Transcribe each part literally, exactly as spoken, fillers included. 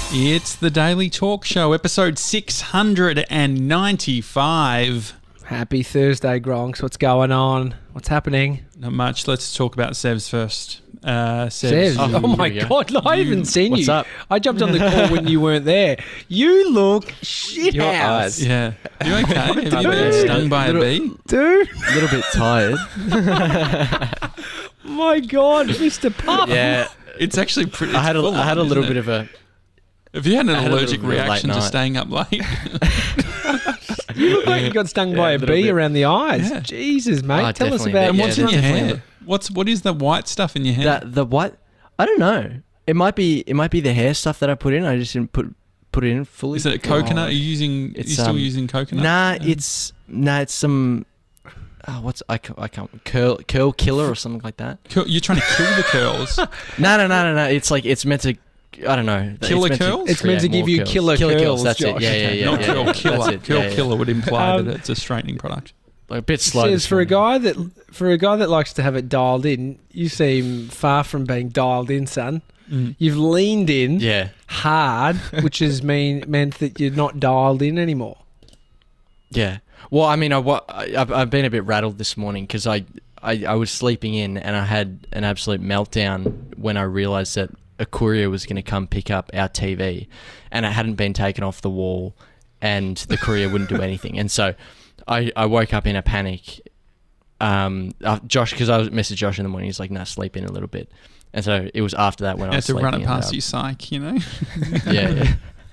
It's the Daily Talk Show, episode six hundred ninety-five. Happy Thursday, Gronks. What's going on? What's happening? Not much. Let's talk about Sevs first. Uh, Sevs. Sevs. Oh, Oh, my here we go. God. I haven't seen What's you. up? I jumped on the call when you weren't there. You look shit Your house. eyes. Yeah. You okay? Have you been Dude. stung by a bee? Dude. A little bit tired. My God, Mister Puff. Yeah, It's actually pretty. I had a, full I had a on, little isn't bit it? of a. Have you had an I had a allergic little bit of late reaction to night. staying up late? You look like you got stung Yeah, by a a little bee bit. around the eyes. Yeah. Jesus, mate. Oh, Tell us definitely. about and Yeah, what's in your definitely. hair? What's what is the white stuff in your hair? That the what? I don't know. It might be. It might be the hair stuff that I put in. I just didn't put put it in fully. Is it a coconut? Are you using? Are you It's, still um, using coconut? Nah, Yeah. it's nah. It's some. Oh, what's I can't, I can't curl curl killer or something like that. Cur- You're trying to kill the curls. No, no, no, no, no. It's like it's meant to. I don't know. It's Killer meant to curls? It's meant to create give more you curls. killer killer curls, That's Josh. it. Yeah, yeah, yeah. Not yeah, curl yeah. killer. That's it. Curl Yeah, yeah. killer would imply Um, that it's a straightening product. Like a bit slow. Says this for a morning. guy that for a guy that likes to have it dialed in, you seem far from being dialed in, son. Mm. You've leaned in Yeah. hard, which has mean meant that you're not dialed in anymore. Yeah. Well, I mean, I, wa- I, I've, I've been a bit rattled this morning because I, I, I was sleeping in and I had an absolute meltdown when I realised that a courier was going to come pick up our T V and it hadn't been taken off the wall and the courier wouldn't do anything. And so I, I woke up in a panic. Um, uh, Josh, because I was messaged Josh in the morning, he's like, nah, sleep in a little bit. And so it was after that when You I had was to sleeping run it in past that- you, psych, you know? Yeah, yeah.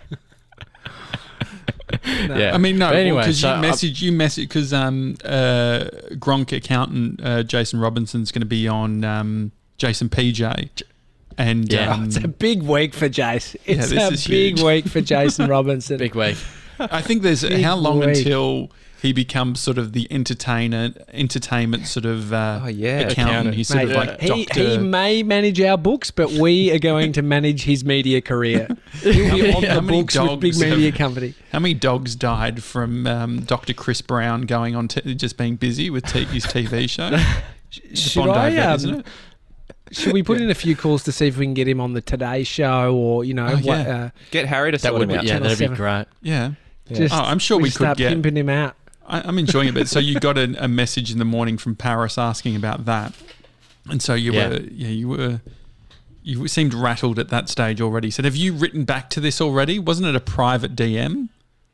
No. Yeah. I mean, no, But anyway, because so you I- message, you message, because um, uh, Gronk accountant uh, Jason Robinson's going to be on um, Jason P J. And Yeah. um, Oh, it's a big week for Jace. It's this a is big huge. week for Jason Robinson. Big week. I think there's Big how long week. until he becomes sort of the entertainer, entertainment sort of uh, Oh, yeah. accountant. Accountant. He's sort Mate, of like he, doctor. he may manage our books, but we are going to manage his media career. He'll be on How the many books with big dogs media have- company. How many dogs died from um, Doctor Chris Brown going on, t- just being busy with t- his T V show? The Should Bondi I? vet, Um, isn't it? should we put in a few calls to see if we can get him on the Today Show or you know Oh, what? yeah. Uh, Get Harry to That sort would him be, out. yeah, Channel that'd be seven. great. Yeah. just, Oh, I'm sure we just could start get- pimping him out. I, I'm enjoying it. But so you got a, a message in the morning from Paris asking about that, and so you Yeah. were, yeah, you were, you seemed rattled at that stage already. So have you written back to this already? Wasn't it a private D M?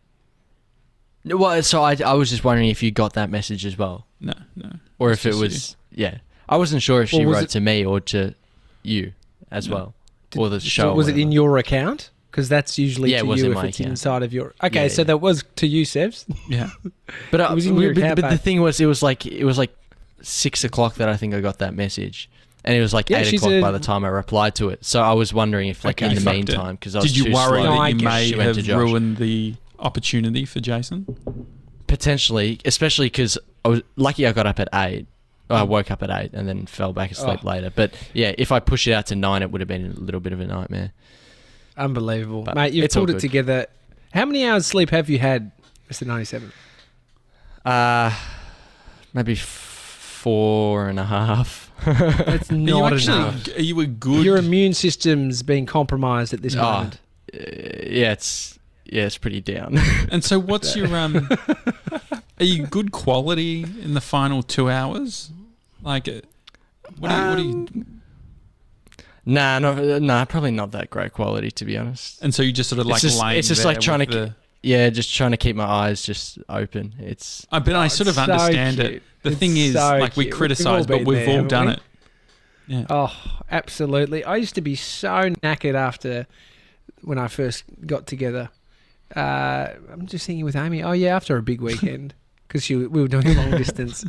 No, Well, so I, I was just wondering if you got that message as well, No, no. or It's if it just was yeah. I wasn't sure if Or she was wrote it- to me or to you as No. well, Did- or the so show. or was it in whatever. your account? Because that's usually Yeah, it to was you in if my it's account. inside of your. Okay, Yeah, so yeah. that was to you, Sevs. Yeah. But, uh, it was in we- your but, account, but the babe. thing was, it was like it was like six o'clock that I think I got that message, and it was like Yeah, eight she's o'clock a- by the time I replied to it. So I was wondering if, like, Okay. in the Fucked it. meantime, because I was Did you too worry slow, No, that I you get may she went have to Josh. ruined the opportunity for Jason? Potentially, especially because I was lucky I got up at eight. I woke up at eight and then fell back asleep Oh. later. But yeah, if I push it out to nine, it would have been a little bit of a nightmare. Unbelievable, But mate. You've it's all pulled it good. together. How many hours sleep have you had, Mister ninety-seven? Uh, maybe f- four and a half. That's Are you not actually, enough. are you a good... Your immune system's been compromised at this Oh. moment. Uh, yeah, it's yeah, it's pretty down. And so what's your... um? Are you good quality in the final two hours? Like, uh, what do you... What do Um, you nah, no, nah, probably not that great quality, to be honest. and so you just sort of like It's just- laying it's just there like trying with to the, Yeah, just trying to keep my eyes just open. It's I but I Oh, sort of it's so understand it. cute. The It's thing is, so like we cute. We've all criticise, but been we've there, all haven't done we? it. Yeah. Oh, absolutely. I used to be so knackered after when I first got together. Uh, I'm just thinking with Amy, oh, yeah, after a big weekend, because we were doing long distance.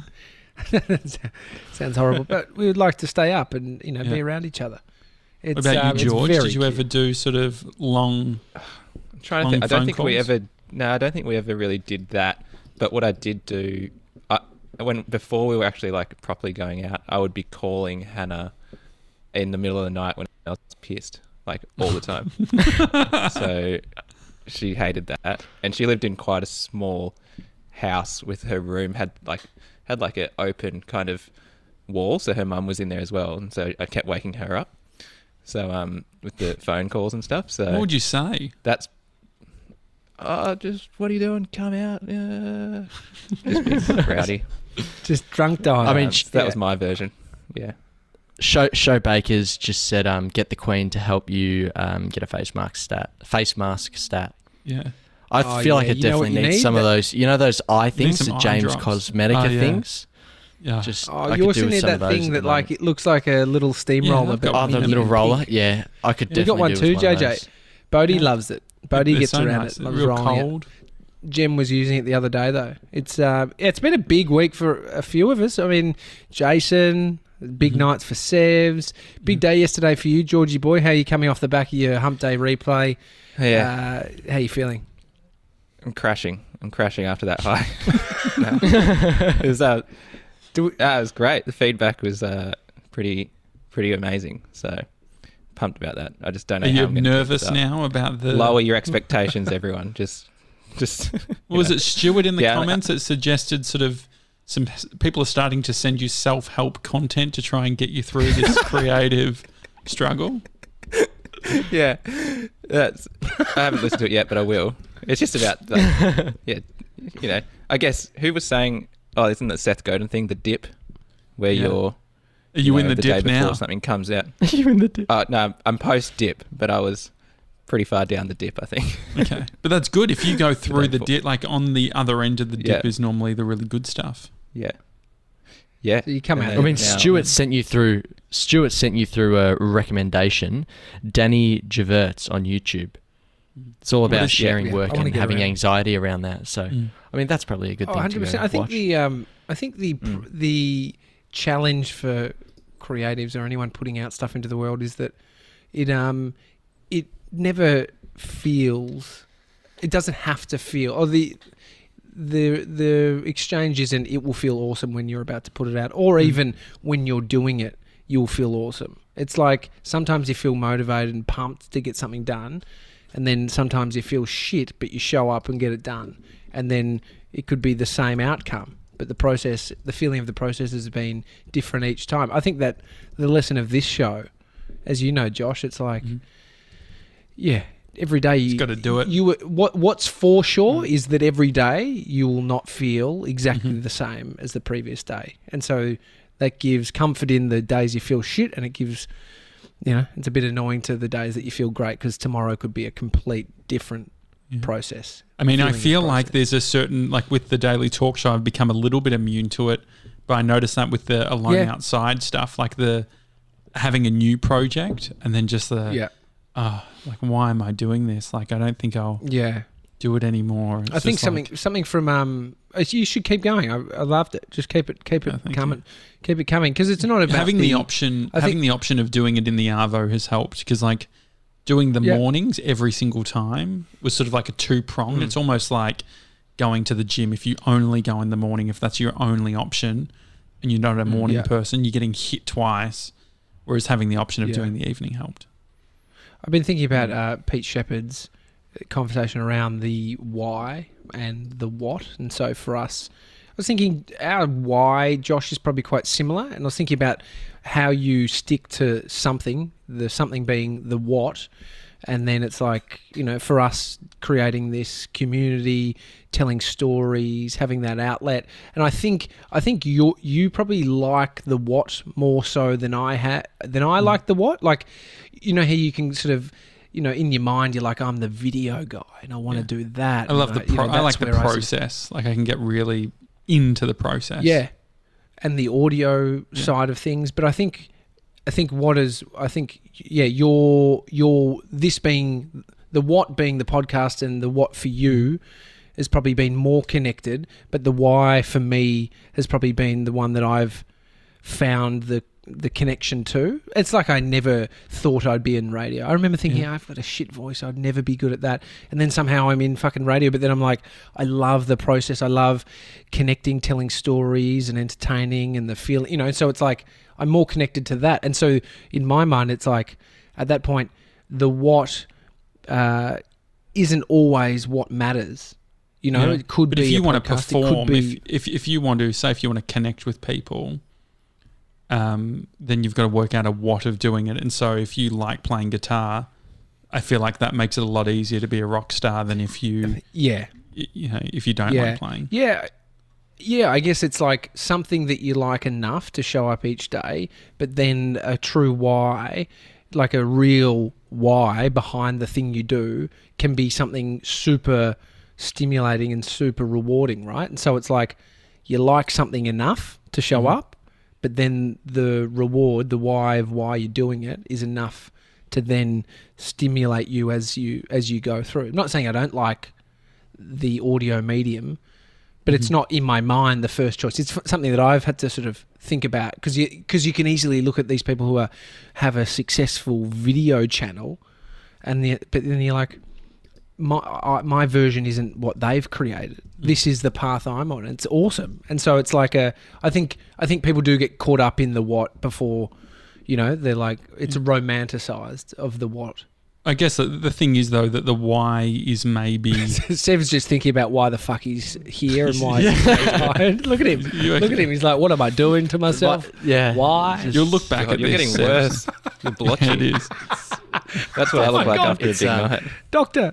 Sounds horrible, but we would like to stay up and, you know, Yeah. be around each other. It's, What about um, you, it's George? very Did you ever cute. do sort of long? I'm trying to long think. I phone don't think we calls? ever. No, I don't think we ever really did that. But what I did do, I, when before we were actually like properly going out, I would be calling Hannah in the middle of the night when I was pissed, like all the time. So she hated that, and she lived in quite a small house with her room had like had like an open kind of wall, so her mum was in there as well, and so I kept waking her up. So um, with the phone calls and stuff. So What would you say? that's. Oh, just what are you doing? Come out. Yeah. Just being rowdy. Just drunk dial. I mean, Uh, sh- that yeah. was my version. Yeah. Show Show Bakers just said, um, get the Queen to help you um, get a face mask stat. Face mask stat. Yeah. I Oh, feel like yeah, it you know what definitely you needs need? some of That- those. You know those eye things, some the eye James drops. Cosmetica Oh, yeah. things. Yeah. Just Oh, I you could also do with need some that of those thing at that the like moment. it looks like a little steamroller. Yeah, I've but got Oh, the Yeah. little Yeah. roller. Yeah, I could You've definitely got one do too, with one J of J. those. Bodie Yeah. loves it. Bodie They're gets so around nice. it. Loves Real rolling it. cold. Jem was using it the other day though. It's uh, yeah, it's been a big week for a few of us. I mean, Jason, big Mhm. nights for Sevs, big Yeah. day yesterday for you, Georgie boy. How are you coming off the back of your hump day replay? Yeah. Uh, how you feeling? I'm crashing. I'm crashing after that high. No. It was uh, Do we, that was great. The feedback was uh, pretty pretty amazing. So pumped about that. I just don't know Are how you I'm gonna keep nervous this up. now about the Lower your expectations, everyone. Just just. you Was know. it Stuart in the Yeah, I- comments that suggested sort of some people are starting to send you self-help content to try and get you through this creative struggle? Yeah, that's. I haven't listened to it yet, but I will. It's just about, the, yeah, you know. I guess who was saying, oh, isn't that Seth Godin thing, the dip, where Yeah. you're. Are you, know, in the, the dip day before now? something comes out? you in the dip? Uh, no, I'm post dip, but I was pretty far down the dip, I think. Okay, but that's good if you go through the before. dip. Like on the other end of the dip Yeah. is normally the really good stuff. Yeah. Yeah. So you come And out. then I mean, now- Stuart sent you through. Stuart sent you through a recommendation. Danny Javerts on YouTube. It's all What about is- sharing yeah, I work wanna and get having around. anxiety around that. So, I mean, that's probably a good Oh, thing one hundred to percent. go I think watch. the um, I think the pr- Mm. the challenge for creatives or anyone putting out stuff into the world is that it um it never feels, it doesn't have to feel, or the the the exchange isn't it will feel awesome when you're about to put it out, or Mm. even when you're doing it you'll feel awesome. It's like sometimes you feel motivated and pumped to get something done, and then sometimes you feel shit but you show up and get it done, and then it could be the same outcome, but the process, the feeling of the process has been different each time. I think that the lesson of this show, as you know, Josh, it's like, Mhm. yeah, every day you gotta do it. You what what's for sure Mm. is that every day you will not feel exactly Mhm. the same as the previous day, and so that gives comfort in the days you feel shit, and it gives, you know, it's a bit annoying to the days that you feel great because tomorrow could be a complete different Yeah. process. I mean, I feeling the feel like process. there's a certain, like with the Daily Talk Show, I've become a little bit immune to it, but I noticed that with the Alone Yeah. Outside stuff, like the having a new project and then just the, Yeah, oh, like, why am I doing this? Like, I don't think I'll yeah. do it anymore. It's I think just something like- something from um. uh, You should keep going. I, I loved it. Just keep it keep it Yeah, thank coming, keep it coming. Because it's not about having the, the option, I having think- the option of doing it in the Arvo has helped because, like, doing the Yeah. mornings every single time was sort of like a two pronged. Mm. It's almost like going to the gym. If you only go in the morning, if that's your only option, and you're not a Mm, morning yeah. person, you're getting hit twice. Whereas having the option of Yeah. doing the evening helped. I've been thinking about uh, Pete Shepard's conversation around the why and the what, and so for us, I was thinking our why, Josh, is probably quite similar, and I was thinking about how you stick to something, the something being the what, and then it's like, you know, for us creating this community, telling stories, having that outlet, and I think I think you you probably like the what more so than I ha- than I Mm. like the what, like, you know how you can sort of, you know, in your mind you're like, I'm the video guy and I want to Yeah. do that. I love and the you pro- know, I like that's the where I see- process. Like I can get really into the process. Yeah, and the audio Yeah. side of things. But I think, I think what is, I think, yeah, your your this being the what being the podcast and the what for you has probably been more connected, but the why for me has probably been the one that I've found the the connection to. It's like I never thought I'd be in radio. I remember thinking, Yeah. "Oh, I've got a shit voice, I'd never be good at that. And then somehow I'm in fucking radio, but then I'm like, I love the process. I love connecting, telling stories and entertaining and the feeling, you know, so it's like I'm more connected to that. And so in my mind, it's like at that point, the what uh, isn't always what matters. You know, Yeah. it could But be if you a want to podcast, it could perform, be- if, if if you want to, say, if you want to connect with people, um, then you've got to work out a watt of doing it. And so if you like playing guitar, I feel like that makes it a lot easier to be a rock star than if you, Yeah. y- you know, if you don't Yeah. like playing. Yeah. Yeah, I guess it's like something that you like enough to show up each day, but then a true why, like a real why behind the thing you do, can be something super stimulating and super rewarding, right? And so it's like you like something enough to show Mhm. up, but then the reward, the why of why you're doing it, is enough to then stimulate you as you as you go through. I'm not saying I don't like the audio medium, but it's Mhm. not in my mind the first choice. It's f- something that I've had to sort of think about, because you because you can easily look at these people who are have a successful video channel, and the, but then you're like, my I, my version isn't what they've created. This is the path I'm on. It's awesome, and so it's like a. I think I think people do get caught up in the what before, you know, they're like it's romanticized of the what. I guess the, the thing is though that the why is maybe Sev's just thinking about why the fuck he's here and why he's tired. Look at him. You- Look at him. He's like, what am I doing to myself? Yeah. Why? you'll look back God, at you're this. getting worse. You're blotchy. Yeah, it is. That's what I Oh look my like God. after a It's, big uh, night. Doctor.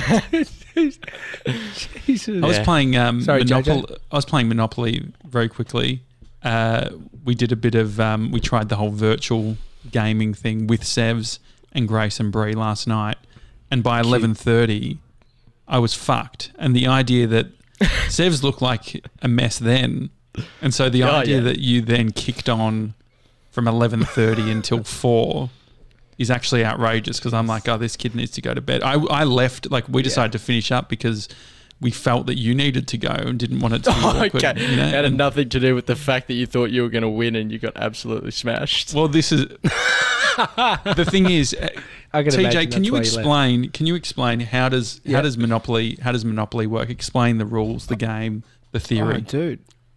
Jesus. I was Yeah. playing um, Sorry, J J. Monopoly. I was playing Monopoly very quickly. Uh, we did a bit of. Um, we tried the whole virtual gaming thing with Sevs and Grace and Bree last night, and by eleven thirty, I was fucked. And the idea that Sevs looked like a mess then, and so the Oh, idea yeah. that you then kicked on from eleven thirty until four is actually outrageous, because I'm like, oh, this kid needs to go to bed. I, I left, like, we decided to finish up because we felt that you needed to go and didn't want it to be Oh, awkward. okay. You know? It had And- nothing to do with the fact that you thought you were going to win and you got absolutely smashed. well, this is the thing is, uh, I can T J, imagine can that's you why left. explain? Can you explain how does Yeah. how does Monopoly how does Monopoly work? Explain the rules, the game, the Oh, theory. dude.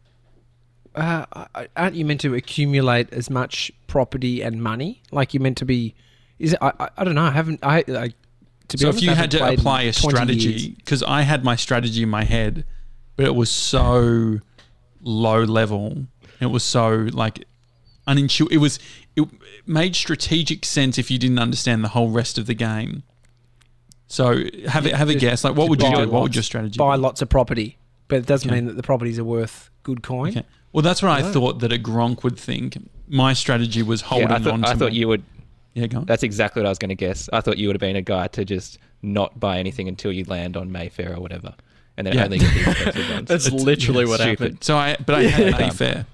Uh, I- aren't you meant to accumulate as much property and money? Like you're meant to be. Is it? I, I, I don't know. I haven't. I like. To be So honest, if you I had haven't to played in apply a twenty strategy, years. because I had my strategy in my head, but it was so low level. It was so like unintuitive. It was it made strategic sense if you didn't understand the whole rest of the game. So have a, have a just guess. Like, what to would you buy do? What would lots- your strategy Buy be? lots of property, but it doesn't Okay. mean that the properties are worth good coin. Okay. Well, that's what I Yeah. thought that a Gronk would think. My strategy was holding Yeah, I thought, on to I thought my- you would. Yeah, go on. That's exactly what I was going to guess. I thought you would have been a guy to just not buy anything until you land on Mayfair or whatever, and then Yeah. only get the expensive ones. That's It's- literally yeah, what stupid. happened. So I, but I had Yeah. Mayfair.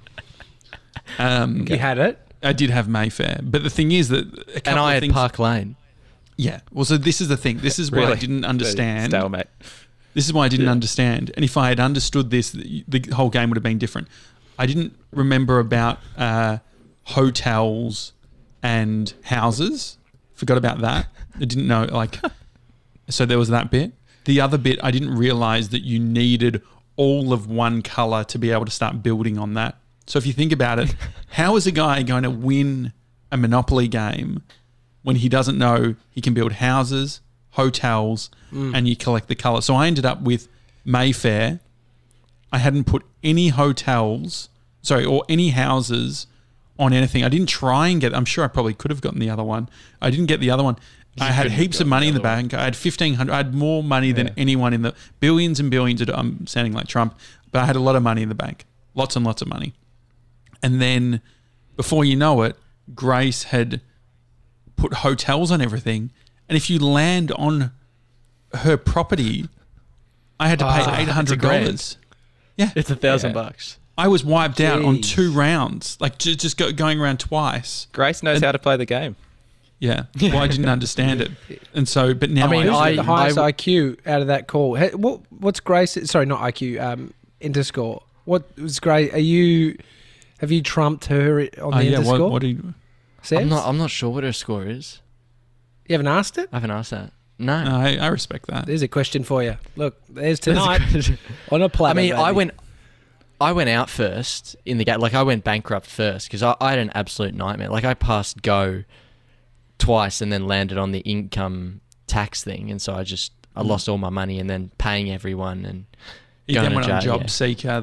Um, You had it. I did have Mayfair, but the thing is that a couple And I of had things, Park Lane. Yeah. Well, so this is the thing. This is what I Really? didn't understand. Stalemate. This is why I didn't Yeah. understand. And if I had understood this, the, the whole game would have been different. I didn't remember about uh, hotels and houses. Forgot about that. I didn't know, like, so there was that bit. The other bit, I didn't realize that you needed all of one color to be able to start building on that. So if you think about it, how is a guy going to win a Monopoly game when he doesn't know he can build houses, hotels, and you collect the color? So I ended up with Mayfair. I hadn't put any hotels, sorry, or any houses on anything. I didn't try and get, I'm sure I probably could have gotten the other one. I didn't get the other one. I had couldn't have heaps of gotten money the in the other one. bank. I had fifteen hundred. I had more money than Yeah. anyone in the billions and billions. Of, I'm sounding like Trump, but I had a lot of money in the bank. Lots and lots of money. And then before you know it, Grace had put hotels on everything. And if you land on her property, I had to pay Ah, eight hundred dollars. it's Yeah. It's a thousand Yeah. bucks. I was wiped out on Jeez. two rounds, like ju- just go, going around twice. Grace knows And- how to play the game. Yeah. Well, I didn't understand it. And so, but now I mean, Who's I, I- the highest I- I Q out of that call? Hey, what what's Grace? Sorry, not I Q. Um, Interscore. What was Grace? Are you? Have you trumped her on oh, the yeah, Interscore? what, what do you, Sebs? I'm not. I'm not sure what her score is. You haven't asked it? I haven't asked that. No. no, I, I respect that. There's a question for you. Look, there's tonight on a platter. I mean, I baby. went. I went out first in the game. Like I went bankrupt first because I, I had an absolute nightmare. Like I passed go twice and then landed on the income tax thing, and so I just I Mm. lost all my money and then paying everyone and He going then to went on jail, Job yeah. Seeker. They've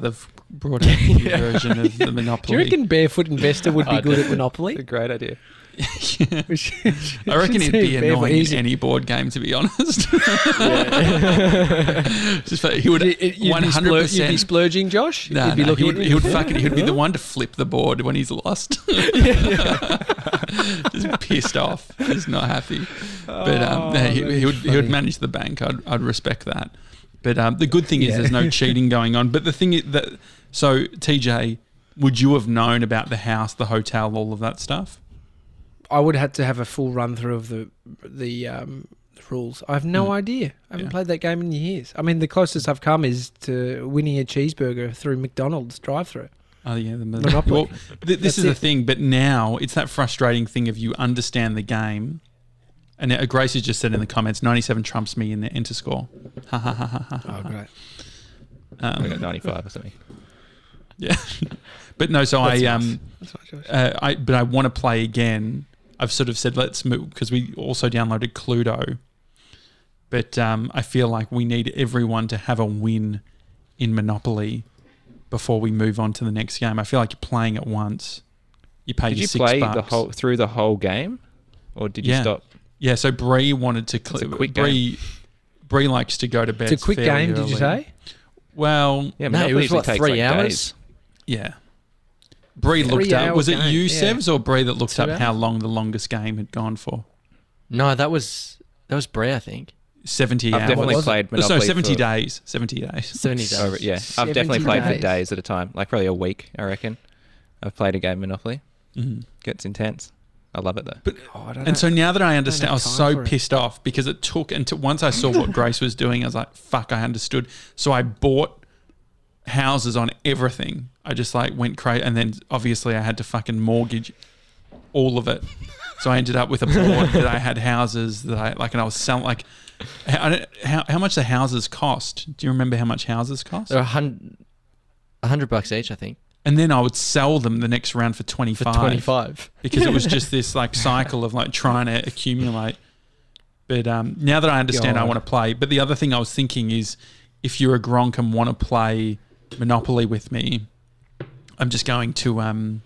brought out a new version of the Do Monopoly. you reckon Barefoot Investor would be I good do. at Monopoly? It's a great idea. Yeah. We should- I reckon should it'd see be Barefoot. annoying He's- in any board game, to be honest. Yeah. Just for, he would You'd- you'd be one hundred splur- You'd be percent. splurging, Josh. No, You'd be no, he looking would, at he would fucking he would be the one to flip the board when he's lost. Just pissed off. He's not happy. But um, Oh, no, he, that he is would he would funny. manage the bank. I'd I'd respect that. But um, the good thing is Yeah. there's no cheating going on. But the thing is that so T J, would you have known about the house, the hotel, all of that stuff? I would have to have a full run through of the the, um, the rules. I have no Mm. idea. I haven't Yeah. played that game in years. I mean, the closest I've come is to winning a cheeseburger through McDonald's drive-through. Oh yeah, the Monopoly. Well, th- this That's is the it. thing. But now it's that frustrating thing of you understand the game. And uh, Grace has just said in the comments, ninety-seven trumps me in the enter score. Ha ha ha ha ha. Oh, great. I got Um, ninety-five or something. yeah, but no. So That's I nice. um, That's right, Josh. uh, I but I want to play again. I've sort of said let's move because we also downloaded Cluedo. But um, I feel like we need everyone to have a win in Monopoly before we move on to the next game. I feel like you're playing it once. You pay Did your you six play bucks. the whole through the whole game, or did you Yeah. stop? Yeah, so Bree wanted to. It's a Cl- quick Bree, Bree likes to go to bed. It's a quick fairly game, did you early. say? Well, Yeah, No, it Monopoly was usually what takes, three like, hours. days. yeah. Bree Three looked up. hour Was it game, you, yeah. Sevs, or Bree that looked Two up how hours? long the longest game had gone for? No, that was that was Bray, I think. Seventy I've hours. definitely Was it? played No, Monopoly. so seventy for, days. Seventy days. Seventy days. Over, yeah, I've definitely seventy played days. for days at a time, like probably a week. I reckon. I've played a game of Monopoly. Mhm. Gets intense. I love it though. But Oh, I don't and know. so now that I understand, I have was time so for it. pissed off because it took until once I saw what Grace was doing, I was like, "Fuck!" I understood. So I bought houses on everything. I just like went crazy, and then obviously I had to fucking mortgage all of it. So I ended up with a board that I had houses that I like, and I was selling like. I don't, how how much the houses cost? Do you remember how much houses cost? They're a hundred, a hundred bucks each, I think, And then I would sell them the next round for twenty for five. twenty-five. Because it was just this like cycle of like trying to accumulate. But um, now that I understand, I God. want to play. But the other thing I was thinking is, if you're a Gronk and want to play Monopoly with me, I'm just going to um,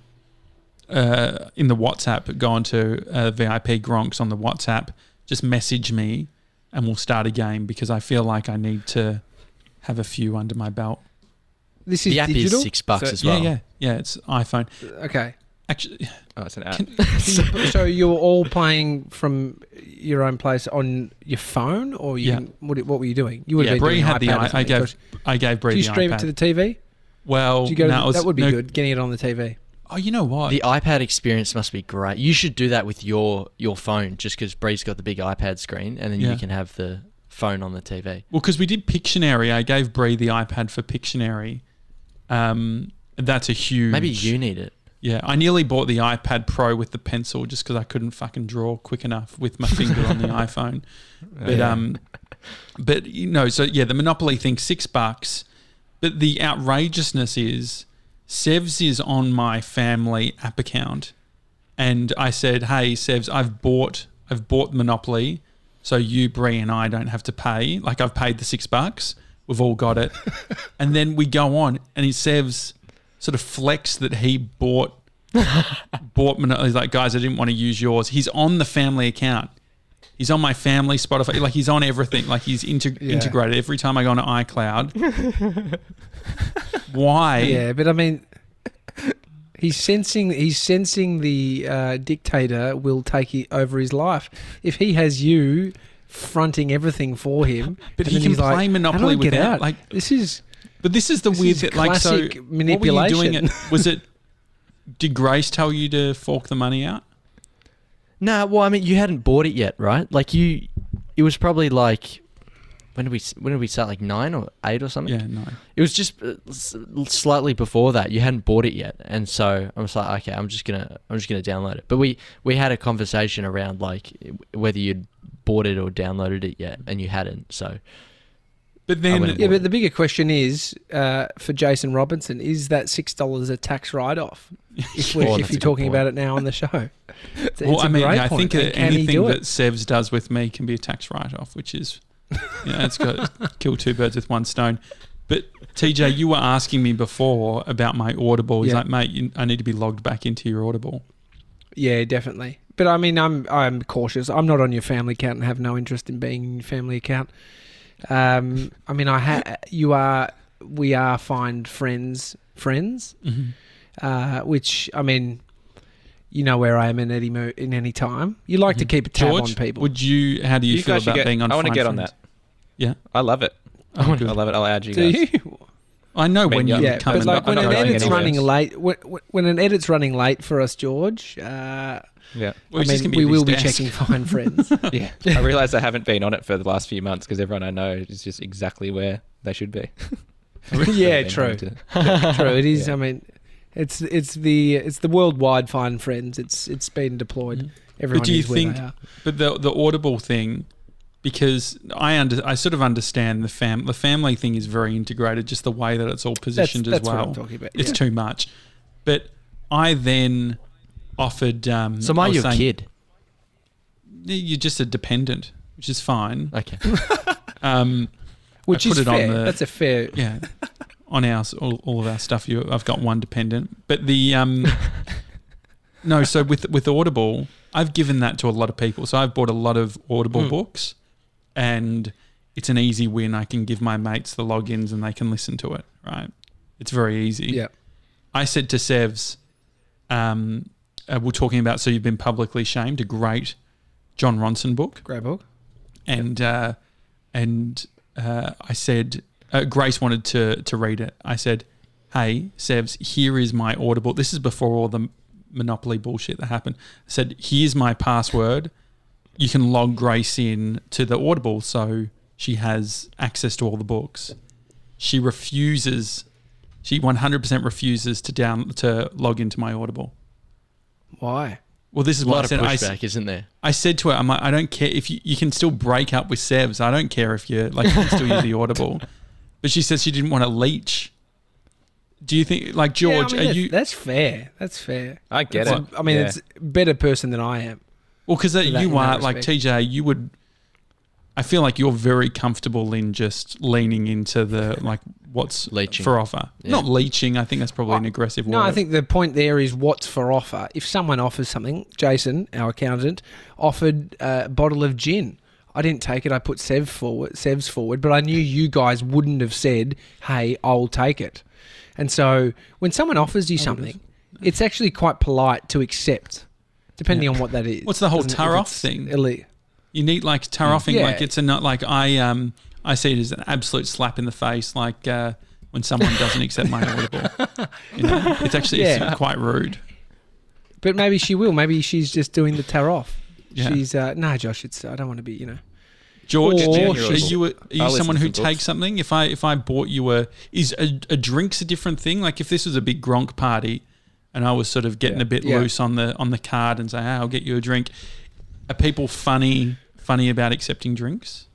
uh, in the WhatsApp, go onto uh, V I P Gronks on the WhatsApp, just message me, and we'll start a game because I feel like I need to have a few under my belt. This is The app digital? is six bucks So- as well. Yeah, yeah, yeah. It's iPhone. Okay. Actually, Oh, it's an app. Can- Can you- so you're all playing from your own place on your phone, or you Yeah. what, what were you doing? You would Yeah, have been Bree doing had the. iPad or I, I something, gave. Josh. I gave Bree Do you the stream iPad. it to the T V? Well, Do you go to no, the- it was- that would be no- good, getting it on the T V. Oh, you know what? The iPad experience must be great. You should do that with your your phone, just because Bree's got the big iPad screen, and then Yeah. you can have the phone on the T V. Well, because we did Pictionary, I gave Bree the iPad for Pictionary. Um, that's a huge. Maybe you need it. Yeah, I nearly bought the iPad Pro with the pencil just because I couldn't fucking draw quick enough with my finger on the iPhone. But Yeah. um, but you know, so yeah, the Monopoly thing, six bucks. But the outrageousness is, Sevs is on my family app account, and I said, "Hey, Sevs, I've bought, I've bought Monopoly, so you, Bree, and I don't have to pay. Like I've paid the six bucks. We've all got it." And then we go on, and he Sevs sort of flex that he bought bought Monopoly. He's like, "Guys, I didn't want to use yours." He's on the family account. He's on my family Spotify. Like he's on everything. Like he's integ- Yeah. integrated. Every time I go on iCloud. Why? Yeah, but I mean, he's sensing he's sensing the uh, dictator will take he, over his life. If he has you fronting everything for him, But and he then can he's like, play "How do Monopoly I get without out? like. This is But this is the This weird is bit. Like so, classic what were you doing? manipulation. It was it. Did Grace tell you to fork the money out? Nah, well, I mean, you hadn't bought it yet, right? Like you, it was probably like when did we when did we start? Like nine or eight or something. Yeah, no. It was just uh, s- slightly before that. You hadn't bought it yet, and so I was like, okay, I'm just gonna I'm just gonna download it. But we we had a conversation around like whether you'd bought it or downloaded it yet, and you hadn't. So But I then, went and yeah. But the bigger question is uh, for Jason Robinson: is that six dollars a tax write-off? If, we're, Oh, if that's a you're good talking point. about it now on the show, it's, well, it's a I mean, great yeah, I point. think And that can he anything do that it? Sevs does with me can be a tax write-off, which is, you know, it's got kill two birds with one stone. But T J, you were asking me before about my Audible. He's Yeah. like, mate, you, I need to be logged back into your Audible. Yeah, definitely. But I mean, I'm I'm cautious. I'm not on your family account and have no interest in being in your family account. Um, I mean, I ha- you are we are find friends friends, Mm-hmm. uh, which I mean, you know where I am in any mo- in any time. You like to keep a tab George, on people. would you? How do you, You feel guys should about get- being on? I want to Find get on Friends? that. Yeah, I love it. oh, I good. love it. I'll add you Do guys. you? I know I mean, when yeah, you Yeah, come but and like when I'm an not going edit's anywhere. running late, when, when an edit's running late for us, George, uh, Yeah. Well, I he's just mean, gonna be we at his will be desk. checking Find Friends. Yeah. I realised I haven't been on it for the last few months because everyone I know is just exactly where they should be. Yeah, Been true. having to- True, it is. Yeah. I mean, it's it's the it's the worldwide Find Friends. It's it's been deployed. Everyone But do you is where think- they are. But the the Audible thing, because I under I sort of understand the fam the family thing is very integrated, just the way that it's all That's, positioned that's as what well. I'm talking about. It's yeah. too much. But I then offered. Um, So am I I was your saying, kid? You're just a dependent, which is fine. Okay. Um, Which I put is it on fair. the- That's a fair. yeah, on our all, all of our stuff, you I've got one dependent. But the um, no, so with with Audible, I've given that to a lot of people. So I've bought a lot of Audible Mm. books, and it's an easy win. I can give my mates the logins, and they can listen to it. Right, it's very easy. Yeah. I said to Sevs, um, uh, we're talking about So You've Been Publicly Shamed, a great John Ronson book. Great book. And uh, and uh, I said, uh, Grace wanted to to read it. I said, hey, Sevs, here is my Audible. This is before all the Monopoly bullshit that happened. I said, here's my password. You can log Grace in to the Audible so she has access to all the books. She refuses, she one hundred percent refuses to down to log into my Audible. Why? Well, this is A what lot I of said. I, s- pushback, isn't there? I said to her, I'm like, I don't care if you, you can still break up with Sevs. I don't care if you like you can still use the Audible. But she said she didn't want to leech. Do you think, like George, Yeah, I mean, are that's, you? that's fair. That's fair. I get That's it. a- I mean, Yeah. it's a better person than I am. Well, because that- you in that are like respect. T J. You would. I feel like you're very comfortable in just leaning into the like what's Leeching. for offer. Yeah. Not leeching. I think that's probably an I- aggressive No, word. I think the point there is what's for offer. If someone offers something, Jason, our accountant, offered a bottle of gin. I didn't take it. I put Sev forward, Sevs forward, but I knew you guys wouldn't have said, "Hey, I'll take it." And so when someone offers you something, it's actually quite polite to accept, depending Yeah. on what that is. What's the whole Doesn't it? If tar off it's thing? ille- You need like tar offing, Yeah. like it's a not like I um I see it as an absolute slap in the face, like uh, when someone doesn't accept my Audible. You know, it's actually Yeah. it's quite rude. But maybe she will. Maybe she's just doing the tar off. Yeah. She's uh, no, Josh. It's I don't want to be. You know. George, Or are she's- you, a, are you I'll someone who listen to books. takes something? If I if I bought you a is a, a drink's a different thing. Like if this was a big Gronk party, and I was sort of getting Yeah. a bit Yeah. loose on the on the card and say, hey, I'll get you a drink. Are people funny funny about accepting drinks?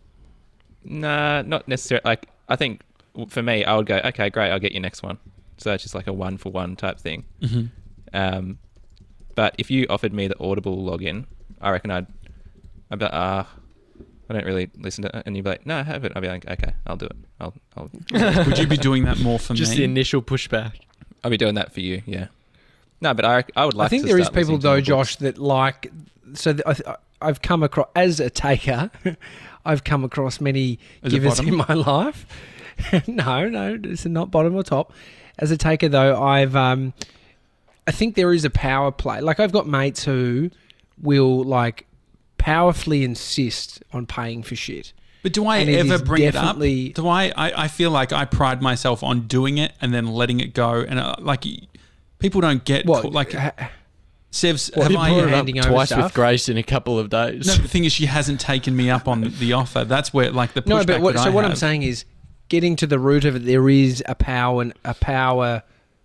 Nah, not necessarily. Like, I think w- for me, I would go, okay, great, I'll get you next one. So it's just like a one for one type thing. Mm-hmm. Um, but if you offered me the Audible login, I reckon I'd, I'd be like, ah, I don't really listen to it. And you'd be like, no, I have it. I'd be like, okay, I'll do it. I'll, I'll, Would you be doing that more for Just me? the initial pushback. I'll be doing that for you. Yeah. No, but I, I would like. I think to there is start people listening to though, more Josh, that like. So th- I th- I've come across as a taker. I've come across many As a givers bottom? in my life. no, no, it's not bottom or top. As a taker though, I've um, I think there is a power play. Like I've got mates who will like powerfully insist on paying for shit. But do I And it ever is bring it up? definitely- Do I, I? I feel like I pride myself on doing it and then letting it go. And uh, like y- people don't get What caught- like ha- Sev's. What, have you I? brought it uh, up handing over Twice stuff? with Grace in a couple of days. No, the thing is, she hasn't taken me up on the offer. That's where like the pushback No, but what, that so I what I'm have- saying is, getting to the root of it, there is a power and a power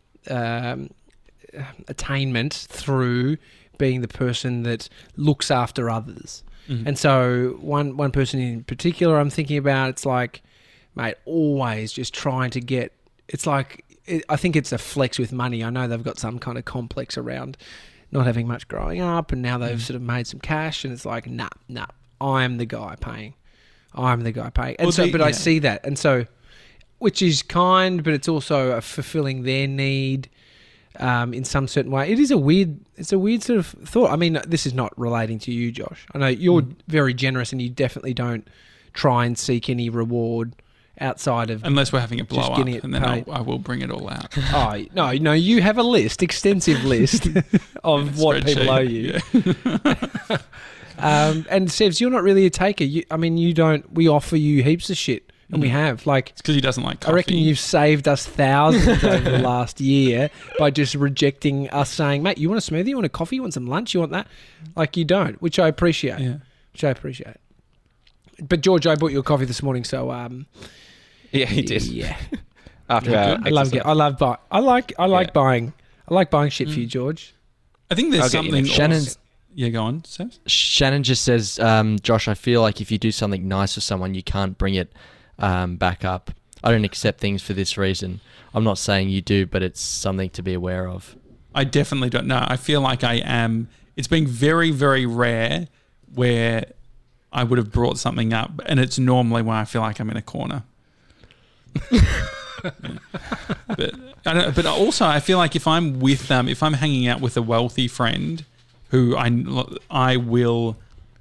um, attainment through being the person that looks after others. Mhm. And so one one person in particular I'm thinking about, it's like, mate, always just trying to get. It's like it, I think it's a flex with money. I know they've got some kind of complex around not having much growing up, and now they've Mhm. sort of made some cash, and it's like, nah, nah, I'm the guy paying. I'm the guy paying. And Well, so, the- but I yeah. see that, and so which is kind, but it's also uh, fulfilling their need um, in some certain way. It is a weird, it's a weird sort of thought. I mean, this is not relating to you, Josh. I know you're mm. very generous, and you definitely don't try and seek any reward outside of unless we're having a blow up, it and then paid. I'll, I will bring it all out. Oh no, no, you have a list, extensive list of what people owe you. Yeah. um, and Sevs, you're not really a taker. You, I mean, you don't. We offer you heaps of shit, and mm. we have. Like, it's because he doesn't like coffee. I reckon you've saved us thousands over the last year by just rejecting us saying, "Mate, you want a smoothie? You want a coffee? You want some lunch? You want that?" Like you don't, which I appreciate. Yeah. Which I appreciate. But George, I bought you a coffee this morning, so um. Yeah, he did. Yeah, after yeah, our I love it. I love buy. I like. I like Yeah. buying. I like buying shit Mm. for you, George. I think there's I'll get you something. next. Shannon's Yeah, go on, Sebs. Shannon just says, um, Josh, I feel like if you do something nice for someone, you can't bring it um, back up. I don't accept things for this reason. I'm not saying you do, but it's something to be aware of. I definitely don't know. I feel like I am. It's been very, very rare where I would have brought something up, and it's normally when I feel like I'm in a corner. but I don't, but also I feel like if I'm with um if I'm hanging out with a wealthy friend who I I will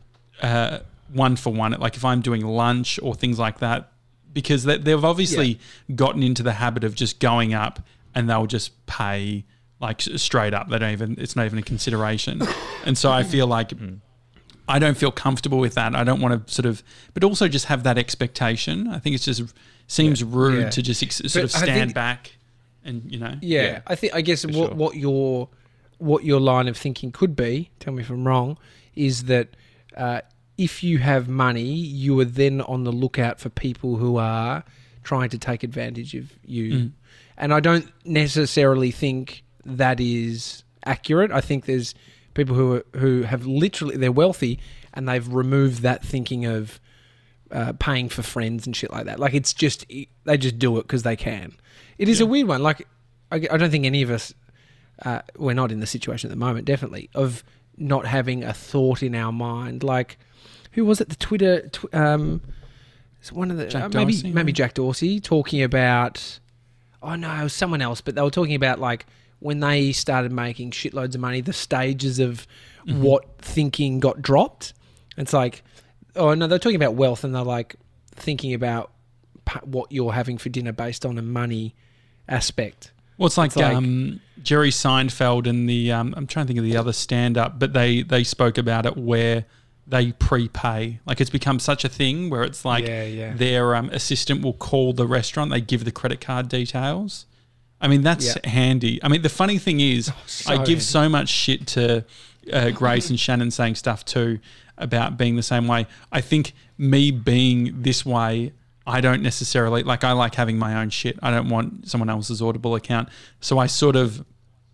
uh one for one, like if I'm doing lunch or things like that, because they, they've obviously yeah. gotten into the habit of just going up and they'll just pay like straight up. They don't even, it's not even a consideration. And so I feel like mm. I don't feel comfortable with that. I don't want to sort of, but also just have that expectation. I think it's just seems yeah. rude yeah. to just ex- sort but of stand think, back and, you know. Yeah, yeah I think, I guess what, sure. what your, what your line of thinking could be, tell me if I'm wrong, is that uh, if you have money, you are then on the lookout for people who are trying to take advantage of you. Mm. And I don't necessarily think that is accurate. I think there's people who are, who have literally, they're wealthy and they've removed that thinking of uh, paying for friends and shit like that. Like it's just, they just do it because they can. It is yeah. a weird one. Like I, I don't think any of us, uh, we're not in the situation at the moment, definitely, of not having a thought in our mind. Like, who was it? The Twitter, tw- um, it's one of the, Jack uh, maybe, Dorsey, maybe yeah. Jack Dorsey talking about, oh no, it was someone else, but they were talking about like, when they started making shitloads of money, the stages of mm-hmm. what thinking got dropped. It's like, oh no, they're talking about wealth and they're like thinking about what you're having for dinner based on a money aspect. Well, it's like, it's like um, Jerry Seinfeld and the, um, I'm trying to think of the other stand-up, but they, they spoke about it where they prepay. Like it's become such a thing where it's like yeah, yeah. their um, assistant will call the restaurant, they give the credit card details. I mean, that's yeah. handy. I mean, the funny thing is, oh, so I give handy. so much shit to uh, Grace and Shannon saying stuff too about being the same way. I think me being this way, I don't necessarily, like I like having my own shit. I don't want someone else's Audible account. So I sort of,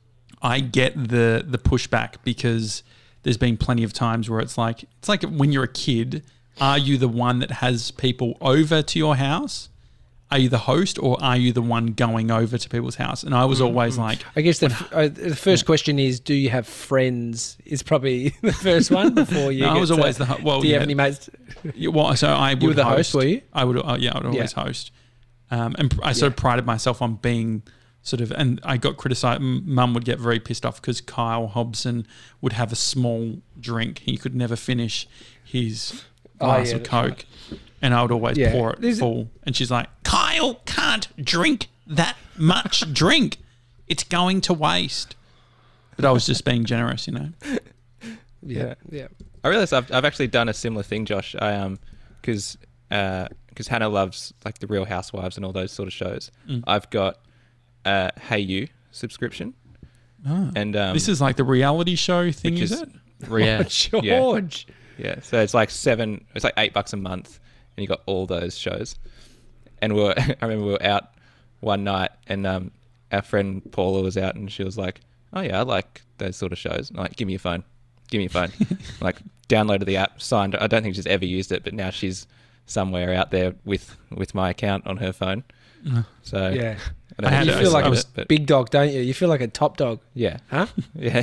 I get the the pushback because there's been plenty of times where it's like, it's like when you're a kid, are you the one that has people over to your house? Are you the host or are you the one going over to people's house? And I was always mm-hmm. like... I guess the f- uh, the first yeah. question is, do you have friends? Is probably the first one before you no, get I was to, always the... Ho- well, do you yeah. have any mates? Yeah, well, so I would You were the host, host, were you? I would, uh, yeah, I would always yeah. host. Um, and I sort yeah. of prided myself on being sort of... And I got criticised. Mum would get very pissed off because Kyle Hobson would have a small drink. He could never finish his glass oh, yeah, of Coke. Right. And I would always yeah. pour it There's full. And she's like, Kyle can't drink that much drink. It's going to waste. But I was just being generous, you know. Yeah, yeah. I realised I've I've actually done a similar thing, Josh. I um, because uh, because Hannah loves like the Real Housewives and all those sort of shows. Mm. I've got a Hey You subscription. Oh. And um, this is like the reality show thing, is, is it? Yeah, oh, George. Yeah. yeah, so it's like seven. It's like eight bucks a month. And you got all those shows. And we were, I remember we were out one night and um, our friend Paula was out and she was like, oh yeah, I like those sort of shows. And I'm like, give me your phone. Give me your phone. Like downloaded the app, signed. I don't think she's ever used it, but now she's somewhere out there with, with my account on her phone. Mm. So yeah. I don't I you feel like a it, big dog, don't you? You feel like a top dog. Yeah. Huh? Yeah.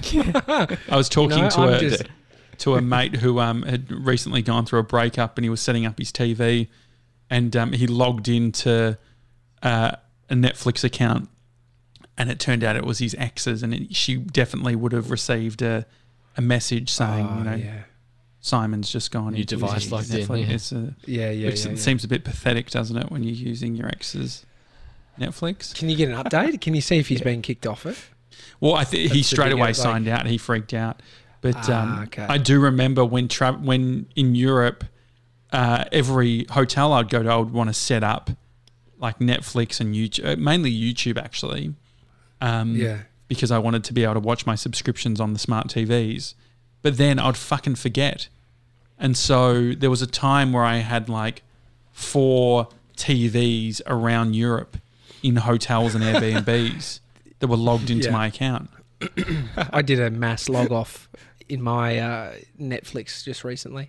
I was talking no, to I'm a... just, to a mate who um, had recently gone through a breakup and he was setting up his T V and um, he logged into uh, a Netflix account, and it turned out it was his ex's, and it, she definitely would have received a a message saying, Oh, you know, yeah. Simon's just gone New into device his logged in, Netflix. yeah. It's a, Yeah, yeah, which yeah, yeah. seems a bit pathetic, doesn't it, when you're using your ex's Netflix? Can you get an update? Can you see if he's been kicked off it? Well, I think he That's the straight big away out, like- signed out. He freaked out. But Ah, um, okay. I do remember when tra- when in Europe, uh, every hotel I'd go to, I would want to set up like Netflix and YouTube, uh, mainly YouTube actually, um, Yeah. because I wanted to be able to watch my subscriptions on the smart T Vs. But then I'd fucking forget. And so there was a time where I had like four T Vs around Europe in hotels and Airbnbs that were logged into Yeah. my account. I did a mass log off in my uh, Netflix just recently,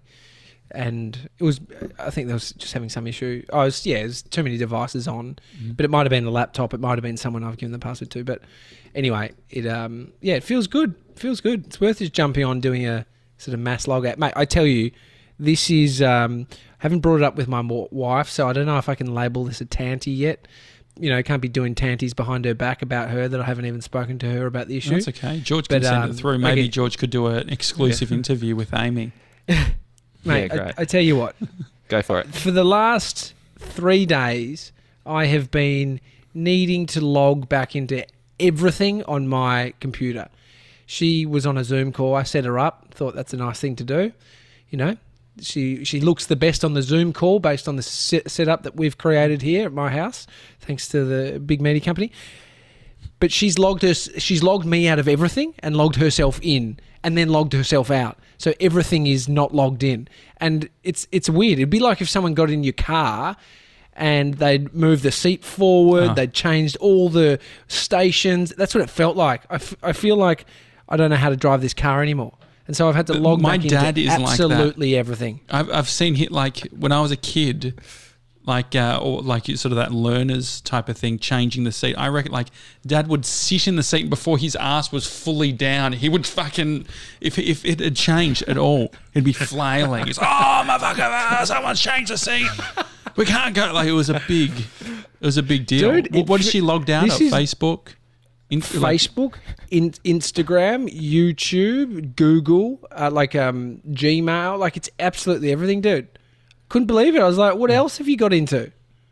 and it was I think there was just having some issue. I was yeah, there's too many devices on, but it might have been a laptop. It might have been someone I've given the password to. But anyway, it um yeah, it feels good. It feels good. It's worth just jumping on doing a sort of mass log out, mate. I tell you, this is um I haven't brought it up with my mo- wife, so I don't know if I can label this a tanty yet. You know, can't be doing tanties behind her back about her that I haven't even spoken to her about the issue. That's okay. George can But, send um, it through. Maybe okay. George could do an exclusive interview with Amy. Mate, Yeah, great. I, I tell you what, Go for it. for the last three days, I have been needing to log back into everything on my computer. She was on a Zoom call. I set her up. Thought that's a nice thing to do. You know, she she looks the best on the Zoom call based on the set, setup that we've created here at my house, thanks to the big media company. But she's logged her, she's logged me out of everything and logged herself in, and then logged herself out. So everything is not logged in, and it's it's weird. It'd be like if someone got in your car and they'd moved the seat forward, Ah. they'd changed all the stations. That's what it felt like. I, f- I feel like I don't know how to drive this car anymore, and so I've had to But log my back dad into is like that. absolutely everything. I've I've seen hit like when I was a kid, like uh, or like sort of that learners type of thing, changing the seat. I reckon like Dad would sit in the seat before his ass was fully down. He would fucking if if it had changed at all, he'd be flailing. He's oh motherfucker, someone's changed the seat. We can't go. Like it was a big, it was a big deal. Dude, what, it- what is she logged out this of? is- Facebook, In- like- Facebook, in, Instagram, YouTube, Google, uh, like um, Gmail, like it's absolutely everything, dude. Couldn't believe it. I was like, what else have you got into?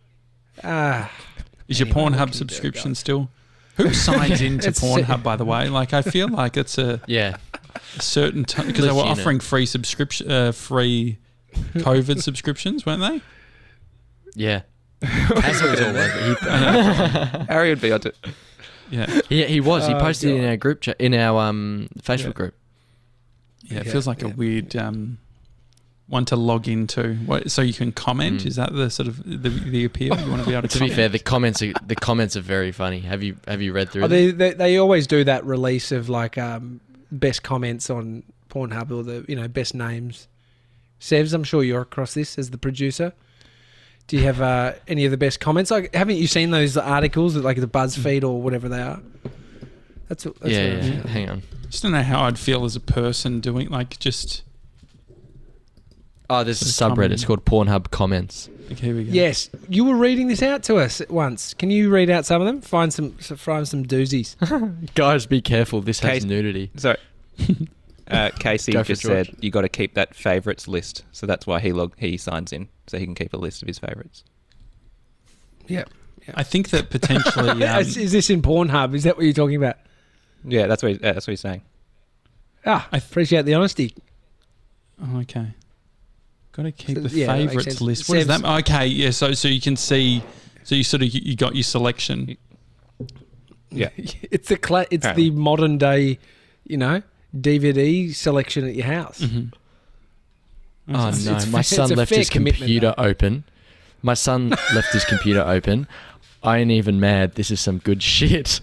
Ah, Is your Anyway, what can Pornhub you do, subscription guys? still? Who signs into It's- Pornhub, by the way? Like, I feel like it's a, Yeah. a certain time because they were Lift unit. offering free subscription, uh, free COVID subscriptions, weren't they? Yeah. Hazard was all over. He, Harry would be on it. Yeah, he, he was. He Oh, posted it in God. our group chat, in our um, Facebook Yeah. group. yeah. It Yeah, feels like a yeah. weird um, one to log into. What, so you can comment. Mm. Is that the sort of the, the appeal? You want to be able to. To be comment? fair, the comments are the comments are very funny. Have you have you read through oh, them? they, they they always do that release of like um, best comments on Pornhub or the you know best names. Sevs, I'm sure you're across this as the producer. Do you have uh, any of the best comments? Like, haven't you seen those articles, like the BuzzFeed or whatever they are? That's, what- that's yeah, what I was yeah. thinking. Hang on. Just don't know how I'd feel as a person doing like just. Oh, there's a Sort of subreddit. It's called Pornhub Comments. Like, here we go. Yes, you were reading this out to us once. Can you read out some of them? Find some, find some doozies. Guys, be careful. This has Case- nudity. So, uh, Casey Go for just George. said you got to keep that favourites list, so that's why he log he signs in, so he can keep a list of his favourites. Yeah. I think that potentially. Um, is, is this in Pornhub? Is that what you're talking about? Yeah, that's what he, uh, that's what he's saying. Ah, I I th- appreciate the honesty. Oh, okay. Got to keep So, the yeah, that makes favourites sense. list. What is Seb's- that? Okay, yeah. So so you can see. So you sort of you, you got your selection. Yeah. It's the cla- it's Apparently. the modern day, you know, D V D selection at your house. Mm-hmm. Oh It's- no, it's my fa- son it's a left fair his commitment, computer though. open. My son left his computer open. I ain't even mad. This is some good shit.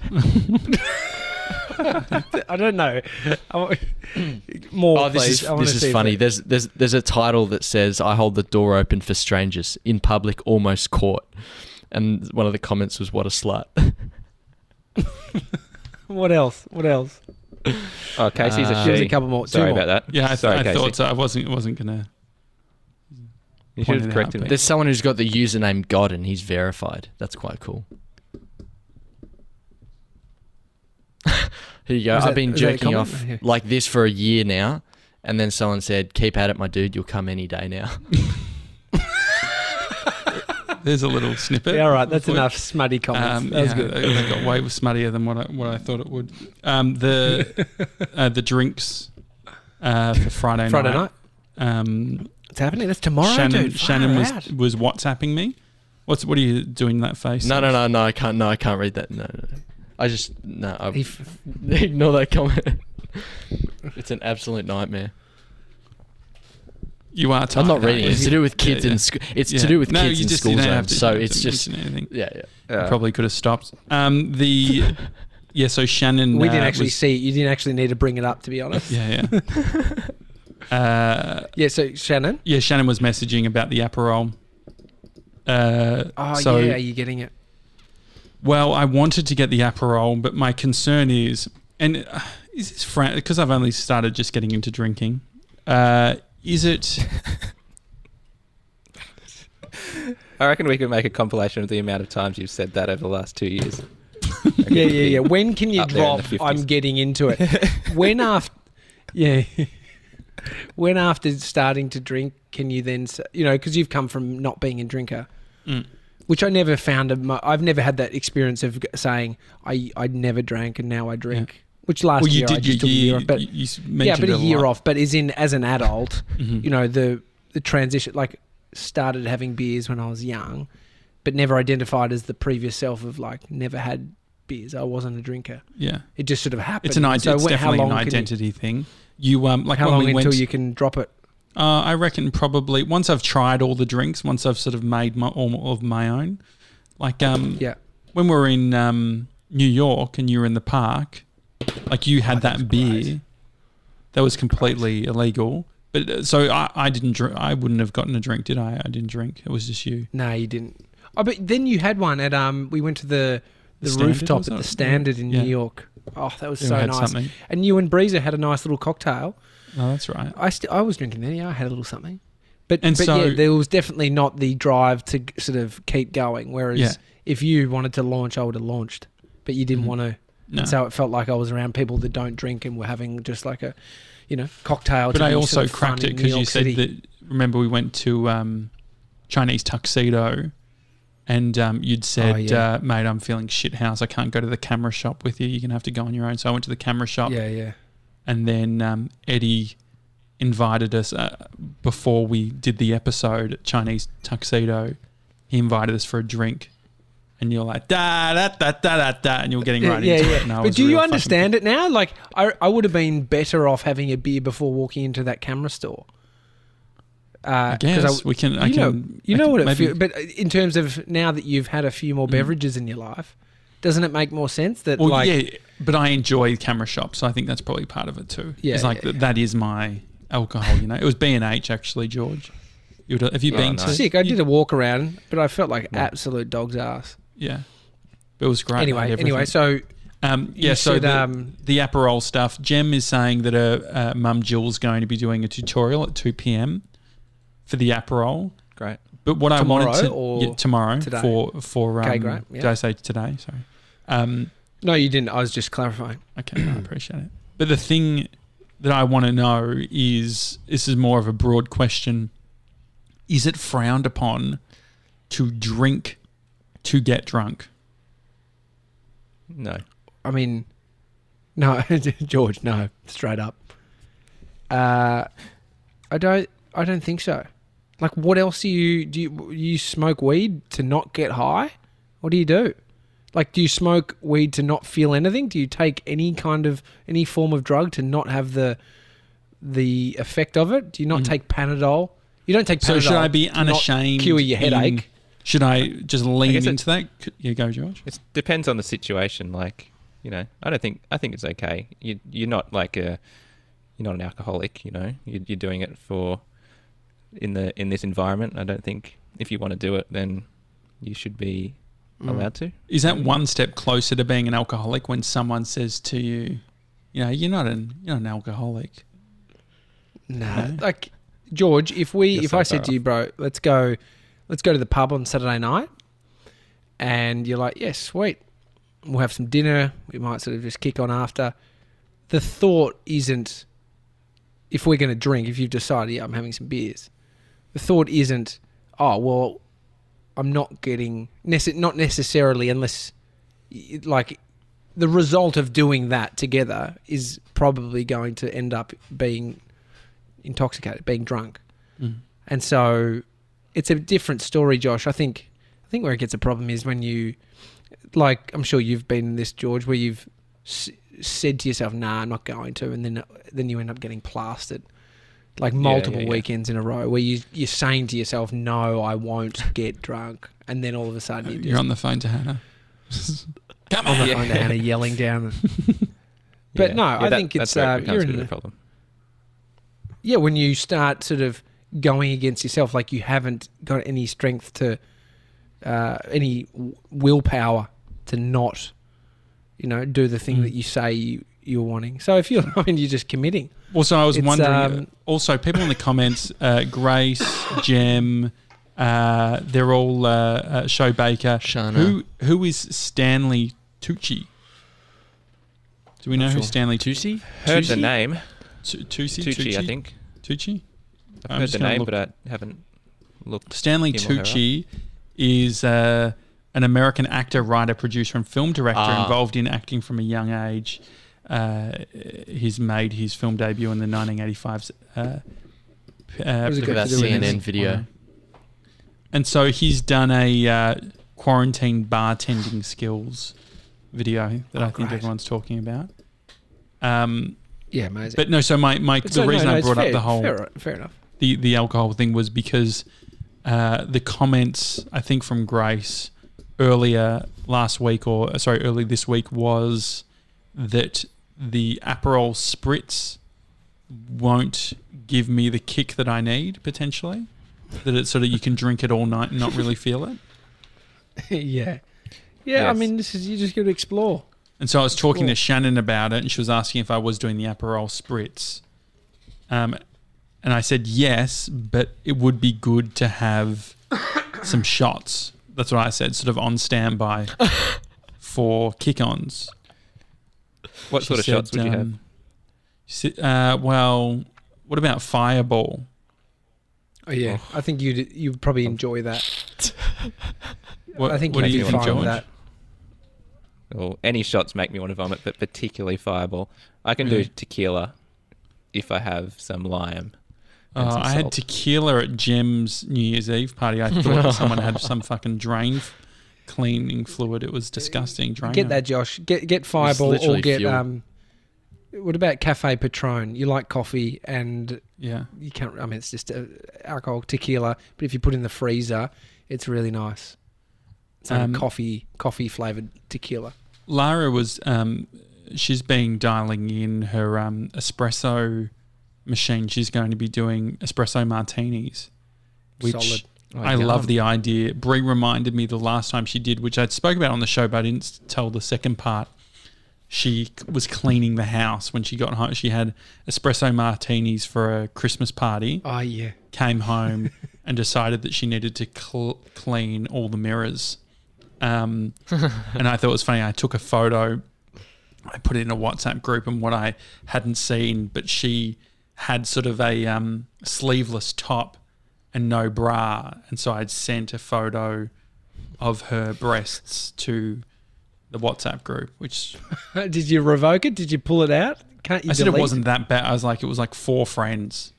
I don't know. I want- More, Oh, this please. is I wanna this is see funny. that. There's there's there's a title that says "I hold the door open for strangers in public, almost caught," and one of the comments was "What a slut." What else? What else? Oh, Casey's Uh, a There's she. a couple more. Two Sorry more. about that. Yeah, I, th- Sorry, I Casey. thought so. I wasn't wasn't gonna. You should pointed have out, corrected me. but- There's someone who's got the username God and he's verified. That's quite cool. Here you go. Was I've that- been was that a jerking comment? off Yeah. like this for a year now, and then someone said, "Keep at it, my dude. You'll come any day now." There's a little snippet. Yeah, all right. That's Before- enough smutty comments. Um, that was yeah, good. They, they got way smuttier than what I, what I thought it would. Um, the uh, the drinks uh, for Friday, Friday night. night. Um, It's happening. That's tomorrow, Shannon dude. Far Shannon was out. was WhatsApping me. What's what are you doing that face? No, no, no, no. I can't. No, I can't read that. No, no. no. I just no. I, He f- ignore that comment. It's an absolute nightmare. You are. I'm tired, not aren't reading. you? it. It's to do with kids Yeah, yeah. in school. It's Yeah. to do with no, kids you in just, school you don't zone. have to, So you don't it's have to just mention anything. yeah, yeah. Yeah. Probably could have stopped. Um, the yeah. So Shannon. we didn't uh, actually was- see it. You didn't actually need to bring it up, to be honest. Yeah, yeah. uh, Yeah, so Shannon. yeah. Shannon was messaging about the Aperol. Uh, Oh, so, yeah. Are you getting it? Well, I wanted to get the Aperol, but my concern is, and uh, is this fran- because I've only started just getting into drinking. Uh, is it? I reckon we could make a compilation of the amount of times you've said that over the last two years. Yeah, yeah, yeah. When can you Up there in the drop? fifties. I'm getting into it. When after, yeah. When after starting to drink, can you then, s- you know, because you've come from not being a drinker, Mm. which I never found. A, mo- I've never had that experience of g- saying I I never drank and now I drink. Which last Well, you year I did. just You, took a you, year off, but you, you s- yeah, mentioned but a it year lot. off. But is in as an adult, Mhm. you know, the the transition, like started having beers when I was young, but never identified as the previous self of like never had beers. I wasn't a drinker. Yeah, It just sort of happened. it's an idea. So it's when- definitely how an long can you- identity thing. You um like how when long we until went. you can drop it? Uh, I reckon probably once I've tried all the drinks, once I've sort of made my all of my own. Like um, Yeah. when we were in um, New York and you were in the park, like you had Oh, that that was beer, great. that was completely illegal. But uh, so I, I didn't drink. I wouldn't have gotten a drink, did I? I didn't drink. It was just you. No, you didn't. Oh, but then you had one at um. We went to the the, The Standard, rooftop was at it? the Standard in Yeah. New York. Oh, that was You so had nice. something. And you and Breezer had a nice little cocktail. Oh, that's right. I st- I was drinking then. Yeah, I had a little something. But And but so- yeah, there was definitely not the drive to g- sort of keep going. Whereas Yeah. if you wanted to launch, I would have launched. But you didn't Mhm. want to. No. And so it felt like I was around people that don't drink and were having just like a, you know, cocktail. But to I be also sort of fun cracked it in New because you York said City. that. Remember, we went to um, Chinese Tuxedo, and um, you'd said, Oh, yeah. uh, "Mate, I'm feeling shit house. I can't go to the camera shop with you. You're gonna have to go on your own." So I went to the camera shop, Yeah, yeah. and then um, Eddie invited us uh, before we did the episode at Chinese Tuxedo. He invited us for a drink, and you're like da da da da da da, and you're getting right yeah, into yeah. it. And I But was do you real fucking- understand it now? Like, I, I would have been better off having a beer before walking into that camera store. Uh, I 'cause guess we can. I you know, can. you I know can what it maybe- feels. But in terms of now that you've had a few more Mm. beverages in your life, doesn't it make more sense that Well, like yeah, but I enjoy camera shops, so I think that's probably part of it too. Yeah, it's like yeah, th- yeah. that is my alcohol. You know, it was B and H actually, George. You would, have you Oh, been nice. to? sick? I you- did a walk around, but I felt like Yeah. absolute dog's ass. Yeah, it was great. I had Anyway, everything. anyway, so um, you yeah. So said, the, um, the Aperol stuff. Jem is saying that uh, uh, Mum Jill's going to be doing a tutorial at two p.m. for the Aperol. Great. But what I Tomorrow wanted to or yeah, tomorrow today? for for um, Okay, great, yeah. Did I say today? Sorry. Um, no, you didn't. I was just clarifying. Okay, I appreciate it. But the thing that I want to know is, this is more of a broad question. Is it frowned upon to drink to get drunk? No. I mean, no, George, no, straight up. Uh, I don't. I don't think so. Like, what else do you do? You, you smoke weed to not get high? What do you do? Like, do you smoke weed to not feel anything? Do you take any kind of any form of drug to not have the the effect of it? Do you not Mhm. take Panadol? You don't take Panadol. So should I be to not unashamed? cure your in- headache? should I just lean guess it- into that? C- You go, George. It depends on the situation. Like, you know, I don't think I think it's okay. You you're not like a you're not an alcoholic. You know, you, you're doing it for in the in this environment. I don't think if you want to do it, then you should be Mm. allowed to. Is that one step closer to being an alcoholic when someone says to you, you know, you're not an you're not an alcoholic? Nah, No. like George, if we, You're if so I far said to you, bro, let's go, let's go to the pub on Saturday night, and you're like, yes, sweet, we'll have some dinner. We might sort of just kick on after. The thought isn't, if we're going to drink, if you've decided, yeah, I'm having some beers, the thought isn't, oh, well, I'm not getting, nece- not necessarily unless, like, the result of doing that together is probably going to end up being intoxicated, being drunk. Mm. And so it's a different story, Josh. I think, I think where it gets a problem is when you, like, I'm sure you've been in this, George, where you've s- said to yourself, nah, I'm not going to, and then then you end up getting plastered like multiple yeah, yeah. weekends in a row where you, you're saying to yourself, no, I won't get drunk, and then all of a sudden you You're just on the phone to Hannah. Come on the Yeah. phone to Hannah yelling down. But Yeah. no, Yeah, I that- think that's it's where uh, it becomes you're a bit in of a the, problem. yeah, when you start sort of going against yourself, like you haven't got any strength to, uh, any w- willpower to not, you know, do the thing Mm. that you say you, you're wanting. So if you're, I mean, you're just committing. Also, I was It's, wondering. um, also, people in the comments, uh, Grace, Jem, uh, they're all uh, uh, Show Baker. Shana. Who who is Stanley Tucci? Do we know Not who sure. Stanley Tucci? Heard the Tucci? name. Tu- Tucci? Tucci, I think. Tucci. I've I'm heard just the gonna name, look- but I haven't looked. Stanley him or her up. Tucci is uh, an American actor, writer, producer, and film director Ah. involved in acting from a young age. Uh, he's made his film debut in the nineteen eighty-five. Uh, p- uh, was it Look got at that to do with C N N this? video. And so he's done a uh, quarantine bartending skills video that Oh, I think great. everyone's talking about. Um, Yeah, amazing. but no, so my, my But the so, no, reason no, I it's brought up fair, the whole fair, fair enough. the the alcohol thing was because uh, the comments I think from Grace earlier last week or sorry early this week was that the Aperol Spritz won't give me the kick that I need potentially. That it's so that you can drink it all night and not really feel it. yeah. Yeah, I Yes. mean, this is, you just got to explore. And so I was talking to Cool. Shannon about it, and she was asking if I was doing the Aperol Spritz. Um, and I said yes, but it would be good to have some shots. That's what I said, sort of on standby for kick-ons. What She sort of said, shots would you have? um, she said, uh, well, what about Fireball? Oh yeah, I think you'd you'd probably enjoy that. What, I think what do you'd you be think, fine George? with that. Or any shots make me want to vomit, but particularly Fireball. I can do Really? tequila if I have some lime. and Uh, some I had salt. tequila at Jem's New Year's Eve party. I thought that someone had some fucking drain f- cleaning fluid. It was disgusting. Drain Get that, Josh. Get get Fireball or literally get fuel. um. What about Cafe Patron? You like coffee and Yeah. you can't. I mean, it's just uh, alcohol tequila, but if you put it in the freezer, it's really nice. It's like Um, a coffee coffee flavored tequila. Lara was, um, she's been dialing in her um, espresso machine. She's going to be doing espresso martinis, which Solid. Oh, I yum. love the idea. Brie reminded me the last time she did, which I spoke about on the show, but I didn't tell the second part. She was cleaning the house when she got home. She had espresso martinis for a Christmas party, Oh yeah. came home and decided that she needed to cl- clean all the mirrors. Um, and I thought it was funny. I took a photo, I put it in a WhatsApp group, and what I hadn't seen, but she had sort of a um, sleeveless top and no bra. And so I'd sent a photo of her breasts to the WhatsApp group, which Did you revoke it? Did you pull it out? Can't you? I said it delete wasn't that bad. I was like, it was like four friends.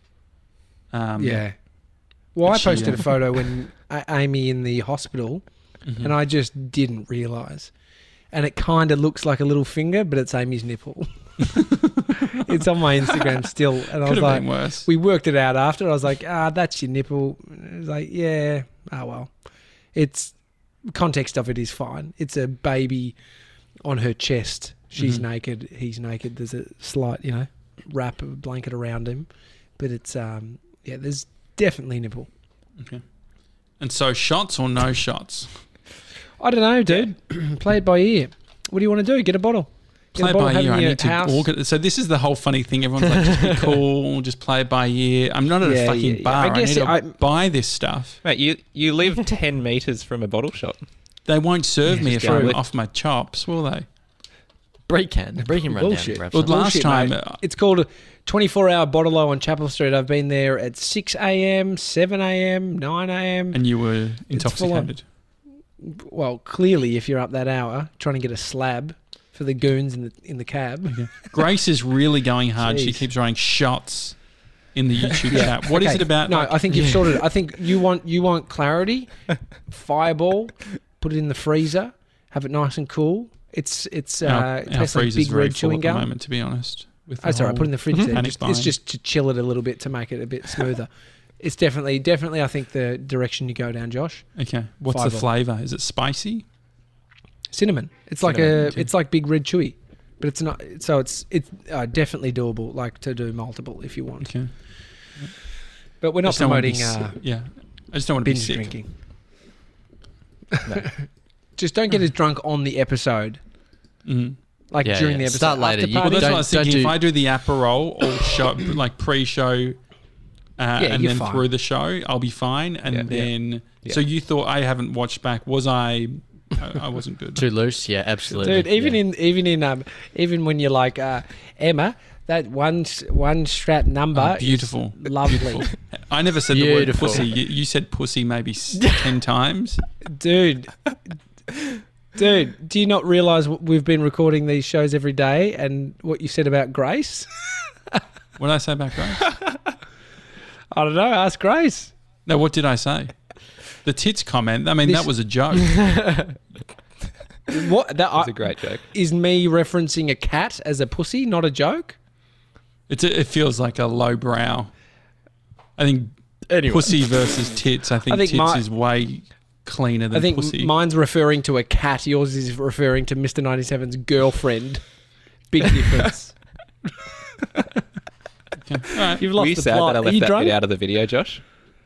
Um, Yeah. Well, I But she, posted uh, a photo when A- Amy in the hospital, mhm. and I just didn't realise. And it kind of looks like a little finger, but it's Amy's nipple. It's on my Instagram still, and I Could was have like, been worse. we worked it out after. I was like, ah, that's your nipple. And it was like, yeah, oh well. It's context of it is fine. It's a baby on her chest. She's Mhm. naked. He's naked. There's a slight, you know, wrap of a blanket around him, but it's um, yeah. There's definitely nipple. Okay. And so shots or no shots? I don't know, dude. Play it by ear. What do you want to do? Get a bottle. Play it bottle, by have ear. in I your need to house. organize. So this is the whole funny thing. Everyone's like, just be cool, just play it by ear. I'm not at Yeah, a fucking yeah, yeah. bar. I I, guess need to I- buy this stuff. Mate, you, you live ten metres from a bottle shop. They won't serve Yeah, me just if go I'm with- off my chops, will they? Brie can. Brie can run Bullshit. down and grab Well, some. last Bullshit, time, mate. uh, It's called a twenty-four hour bottle on Chapel Street. I've been there at six a.m., seven a.m., nine a.m. And you were It's full on. intoxicated. Well, clearly, if you're up that hour trying to get a slab for the goons in the in the cab. Okay. Grace is really going hard. She Jeez. keeps writing shots in the YouTube Yeah. chat. What is Okay. it about? No, like- I think you've sorted it. I think you want you want clarity. Fireball, put it in the freezer, have it nice and cool. It's it's uh, our, it our tastes like freezer's big very red full chewing at the gum. moment, to be honest. With the That's all right. whole Put it in the fridge. Mhm. Then. panic Just, it's buying. just to chill it a little bit to make it a bit smoother. It's definitely definitely I think the direction you go down, Josh. Okay. What's the Fireball. flavour? Is it spicy? Cinnamon. It's like Cinnamon, a okay. it's like big red chewy, but it's not. So it's it's uh, definitely doable. Like to do multiple if you want. Okay. But we're I not just don't wanna be promoting uh, sick. Yeah. I just don't want to be binge sick. drinking. No. Just don't get as drunk on the episode. Mhm. Like Yeah, during yeah. the episode. Start later. After You- Well, parties, that's Don't- what I was don't thinking. do- If I do the Aperol or show, like pre-show, uh, Yeah, and you're then fine. through the show, I'll be fine. And Yeah. then, Yeah. so you thought I haven't watched back? Was I? I, I wasn't good. Too loose? Yeah, absolutely. dude. Even yeah. in even in um even when you're like uh, Emma, that one s- one strap number, Oh, is beautiful, lovely, Beautiful. I never said Beautiful. the word pussy. You, you said pussy maybe s- ten times. dude. Dude, do you not realise w- we've been recording these shows every day and what you said about Grace? What did I say about Grace? I don't know. Ask Grace. No, what did I say? The tits comment. I mean, This- that was a joke. What that That's I, a great joke. is me referencing a cat as a pussy, not a joke. It's a, it feels like a lowbrow. I think Anyway. pussy versus tits. I think, I think tits my- is way cleaner than I think pussy. mine's referring to a cat. Yours is referring to Mister ninety-seven's girlfriend. Big difference. Okay. All right. You've Were lost you the sad plot. that I Are left you that drunk? bit out of the video, Josh?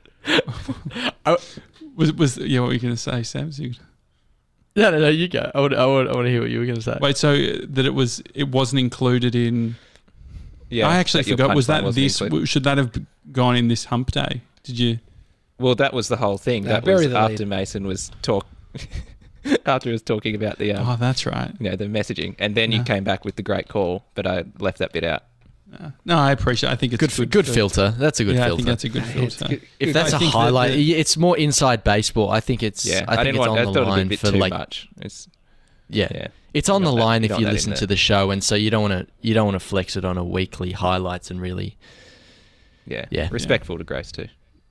Was was yeah? What were you going to say, Sam? So you- No, no, no. You go. I want, I want, I want to hear what you were going to say. Wait, so uh, that it was it wasn't included in. Yeah. I actually that your forgot. Was punchline that wasn't this? included. Should that have gone in this hump day? Did you? Well, that was the whole thing. No, that bury was the after lead. Mason was talk. After he was talking about the um, Oh, that's right. you know, the messaging, and then you No. came back with the great call, but I left that bit out. Uh, no, I appreciate. I think it's good, good. good for- filter. That's a good yeah, I filter. think that's a good Yeah, it's filter. good- if good- that's I a think that highlight, the- it's more inside baseball. I think it's. Yeah, I think didn't it's want. I on the thought it was a line bit for too like. much. It's Yeah. yeah. It's on You the got that- line you if got you that in listen there. to the show, and so you don't want to you don't want to flex it on a weekly highlights and really. Yeah, Yeah. respectful to Grace too.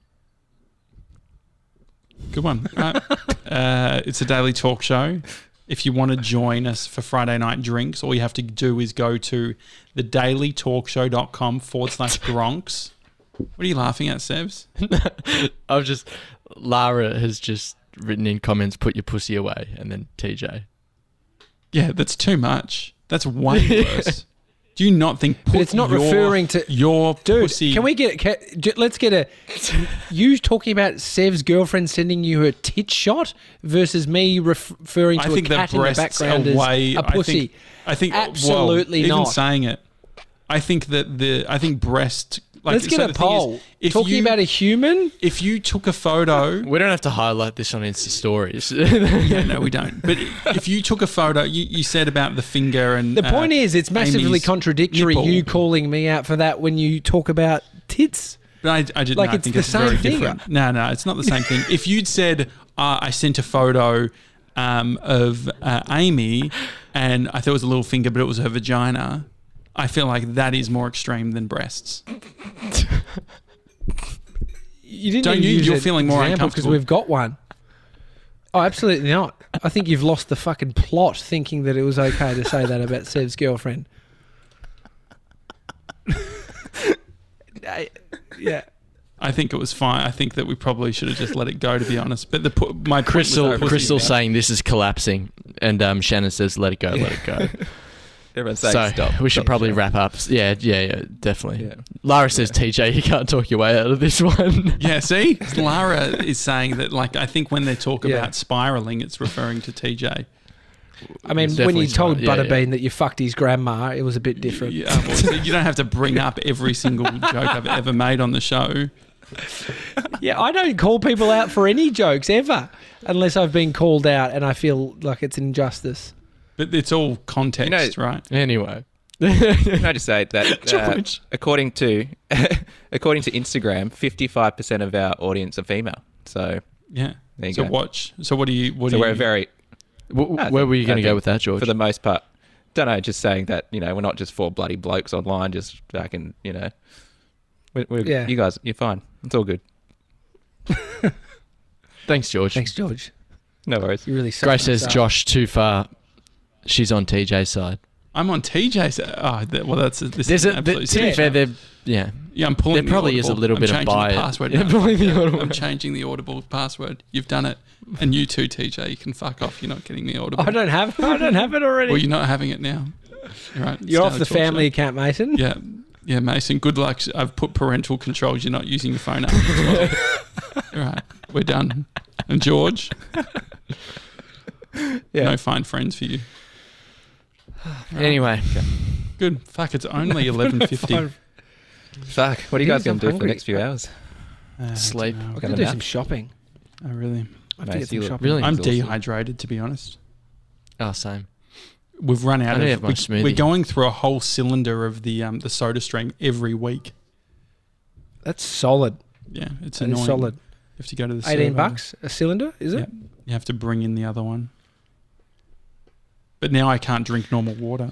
Good one. Right. uh, it's a daily talk show. If you want to join us for Friday night drinks, all you have to do is go to the daily talk show dot com forward slash Gronks. What are you laughing at, Sebs? I've just Lara has just written in comments, "Put your pussy away," and then T J. Yeah, that's too much. That's way worse. Do you not think? But put it's not your- referring to- your Dude, pussy. can we get? Can, j- let's get a. You talking about Sev's girlfriend sending you her tit shot versus me ref- referring to I think a that cat in the breasts background are way. as a pussy. I think. I think Absolutely well, not. Even saying it, I think that the. I think breast. Like, Let's get so a the thing is, poll. if Talking you, about a human. if you took a photo. We don't have to highlight this on Insta stories. Yeah, no, we don't. But if you took a photo, you, you said about the finger and The uh, point is, it's massively Amy's contradictory. nipple. You calling me out for that when you talk about tits. But I, I did Like, no, I it's think the it's same very thing. different. No, no, it's not the same thing. If you'd said uh, I sent a photo um, of uh, Amy and I thought it was a little finger, but it was her vagina, I feel like that is more extreme than breasts. You didn't Don't even you? use You're an feeling more example because uncomfortable. we've got one. Oh, absolutely not. I think you've lost the fucking plot thinking that it was okay to say that about Sev's girlfriend. I- yeah. I think it was fine. I think that we probably should have just let it go, to be honest. But the pu- my point was Crystal, that pussy Crystal about- saying this is collapsing, and um, Shannon says, "Let it go, let it go." Everyone's saying so stop. we should stop, probably stop. wrap up. Yeah, yeah, yeah, definitely. Yeah. Lara says, "T J, you can't talk your way out of this one." Yeah, see, Lara is saying that. Like, I think when they talk Yeah. about spiraling, it's referring to T J. I mean, It's when definitely you told smart. Yeah, Butterbean yeah. that you fucked his grandma, it was a bit different. Yeah, well, so you don't have to bring up every single joke I've ever made on the show. Yeah, I don't call people out for any jokes ever, unless I've been called out and I feel like it's an injustice. But it's all context, You know- right? Anyway. Can I just say that uh, George. according to according to Instagram, fifty-five percent of our audience are female. So Yeah. there you So go. watch. So what do you? What so do we're you? very, W- I where think- were you I going to go think with that, George? for the most part, don't know. Just saying that you know we're not just four bloody blokes online, just fucking you know. We're, we're, Yeah. You guys, you're fine. It's all good. Thanks, George. Thanks, George. No worries. You really suck. Grace says, Josh, too far. She's on T J's side. I'm on T J's. Oh, that, well, that's this. There's is a, an th- absolute to be stretch. fair, there, yeah. Yeah, I'm pulling. there the probably is a Audible. little I'm bit of changing the bias. password Yeah, now. probably the Yeah, Audible. I'm changing the Audible password. You've done it, and you too, T J. You can fuck off. You're not getting the Audible. I don't have. I don't have it already. Well, you're not having it now. You're right. You're off Scarlet the Torture. family account, Mason. Yeah, yeah, Mason. Good luck. I've put parental controls. You're not using your phone app as well. All right, we're done. And George, Yeah. no fine friends for you. Anyway, Good. Fuck. It's only eleven fifty. Fuck. What are you Yes, guys going I'm to do for the hungry. next few hours? Sleep. I'm Got gonna a do nap? some shopping. Oh, really? I have Mate, to get you some look- shopping. Really? I'm Exhausted. dehydrated, to be honest. oh, same. We've run out I don't of. have my we- smoothie. We're going through a whole cylinder of the um the Soda Stream every week. That's solid. Yeah, It's That annoying. is solid. You have to go to the Eighteen server. bucks a cylinder, is it? Yeah. You have to bring in the other one. But now I can't drink normal water.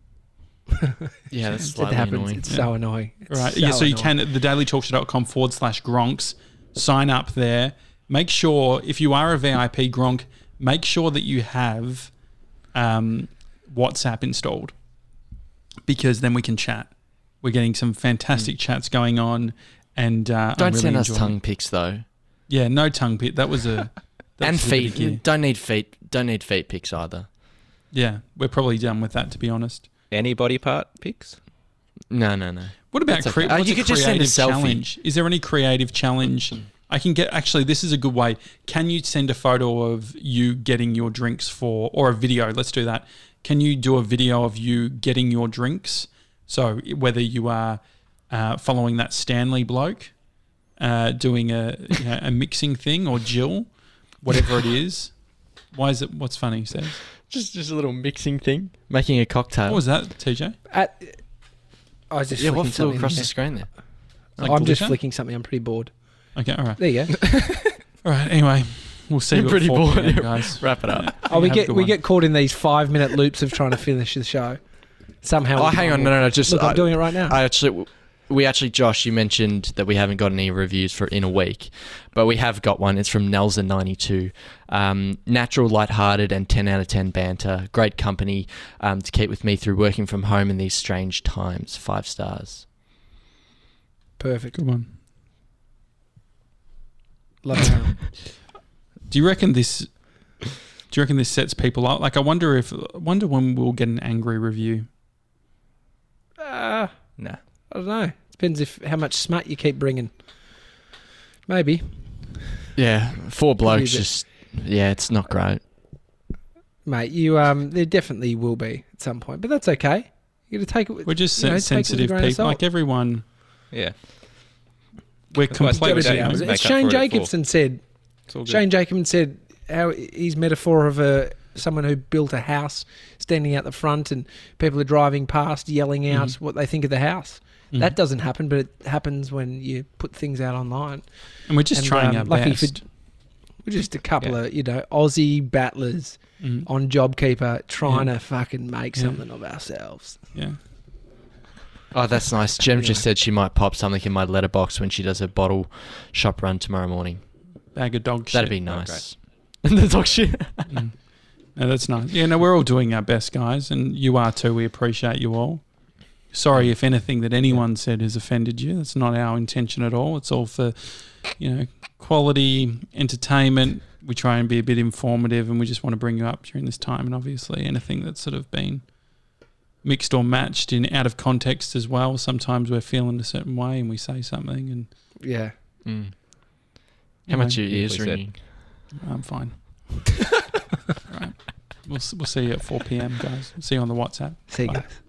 Yeah, that's It slightly happens. annoying. It's Yeah. so annoying. It's Right. yeah, so you annoying. can at thedailytalkshow.com forward slash Gronks. Sign up there. Make sure, if you are a V I P Gronk, make sure that you have um, WhatsApp installed, because then we can chat. We're getting some fantastic chats going on, and uh, Don't I'm really send us enjoying tongue it. pics though. Yeah, no tongue pit. That was a that And was a bit of feet. gear. Don't need feet. Don't need feet pics either. Yeah, we're probably done with that, to be honest. Any body part pics? No, no, no. What about That's cre- okay. Uh, what's you a could just send a creative selfie. challenge? Is there any creative challenge I can get? Actually, this is a good way. Can you send a photo of you getting your drinks for, or a video? Let's do that. Can you do a video of you getting your drinks? So whether you are uh, following that Stanley bloke, uh, doing a you know, a mixing thing, or Jill, whatever it is. Why is it? What's funny? Says. Just just a little mixing thing. Making a cocktail. What was that, T J? At, I was just yeah, flicking what flew something. across yeah. the screen there? Like I'm just glitter? flicking something. I'm pretty bored. Okay, all right, There you go. all right. Anyway, we'll see You're you at pretty four bored. p.m., guys. Wrap it up. Oh, we Have a get good we one. get caught in these five minute loops of trying to finish the show. Somehow. Oh, we hang on. can't. No, no, no. Just Look, I, I'm doing it right now. I actually, we actually, Josh, you mentioned that we haven't got any reviews for in a week, but we have got one. It's from Nelson ninety-two. Um, natural, lighthearted, and ten out of ten banter. Great company um, to keep with me through working from home in these strange times. Five stars. Perfect. Good one. Love it. Do you reckon this? Do you reckon this sets people up? Like, I wonder if, I wonder when we'll get an angry review. Uh, Nah. I don't know. Depends if how much smut you keep bringing. Maybe. Yeah, four blokes. bit- Just yeah, it's not great. Mate, you um, there definitely will be at some point, but that's okay. You got to take it. With, We're just you know, sen- take it with a sensitive grain of people. salt. Like everyone, Yeah. we're That's why it's completely. gotta be you know, ours. As make up Shane for it at Jacobson said. It's all good. Shane Jacobson said how his metaphor of a someone who built a house, standing out the front, and people are driving past, yelling out Mhm. what they think of the house. Mhm. That doesn't happen, but it happens when you put things out online. and we're just and, trying um, our lucky best. for- We're just a couple Yeah. of you know Aussie battlers Mhm. on JobKeeper trying Yeah. to fucking make Yeah. something of ourselves. Yeah. Oh, that's nice. Jem Anyway. just said she might pop something in my letterbox when she does her bottle shop run tomorrow morning. Bag of dog shit. That'd be Oh, nice. the dog shit. Mm. No, that's nice. Yeah, no, we're all doing our best, guys, and you are too. We appreciate you all. Sorry if anything that anyone said has offended you. That's not our intention at all. It's all for, you know, quality entertainment. We try and be a bit informative, and we just want to bring you up during this time. And obviously, anything that's sort of been mixed or matched in out of context as well. Sometimes we're feeling a certain way, and we say something, and Yeah. Mm. How much are your Yeah, ears we said. ringing? I'm fine. Right. we'll we'll see you at four p.m. guys. See you on the WhatsApp. See you Bye. guys.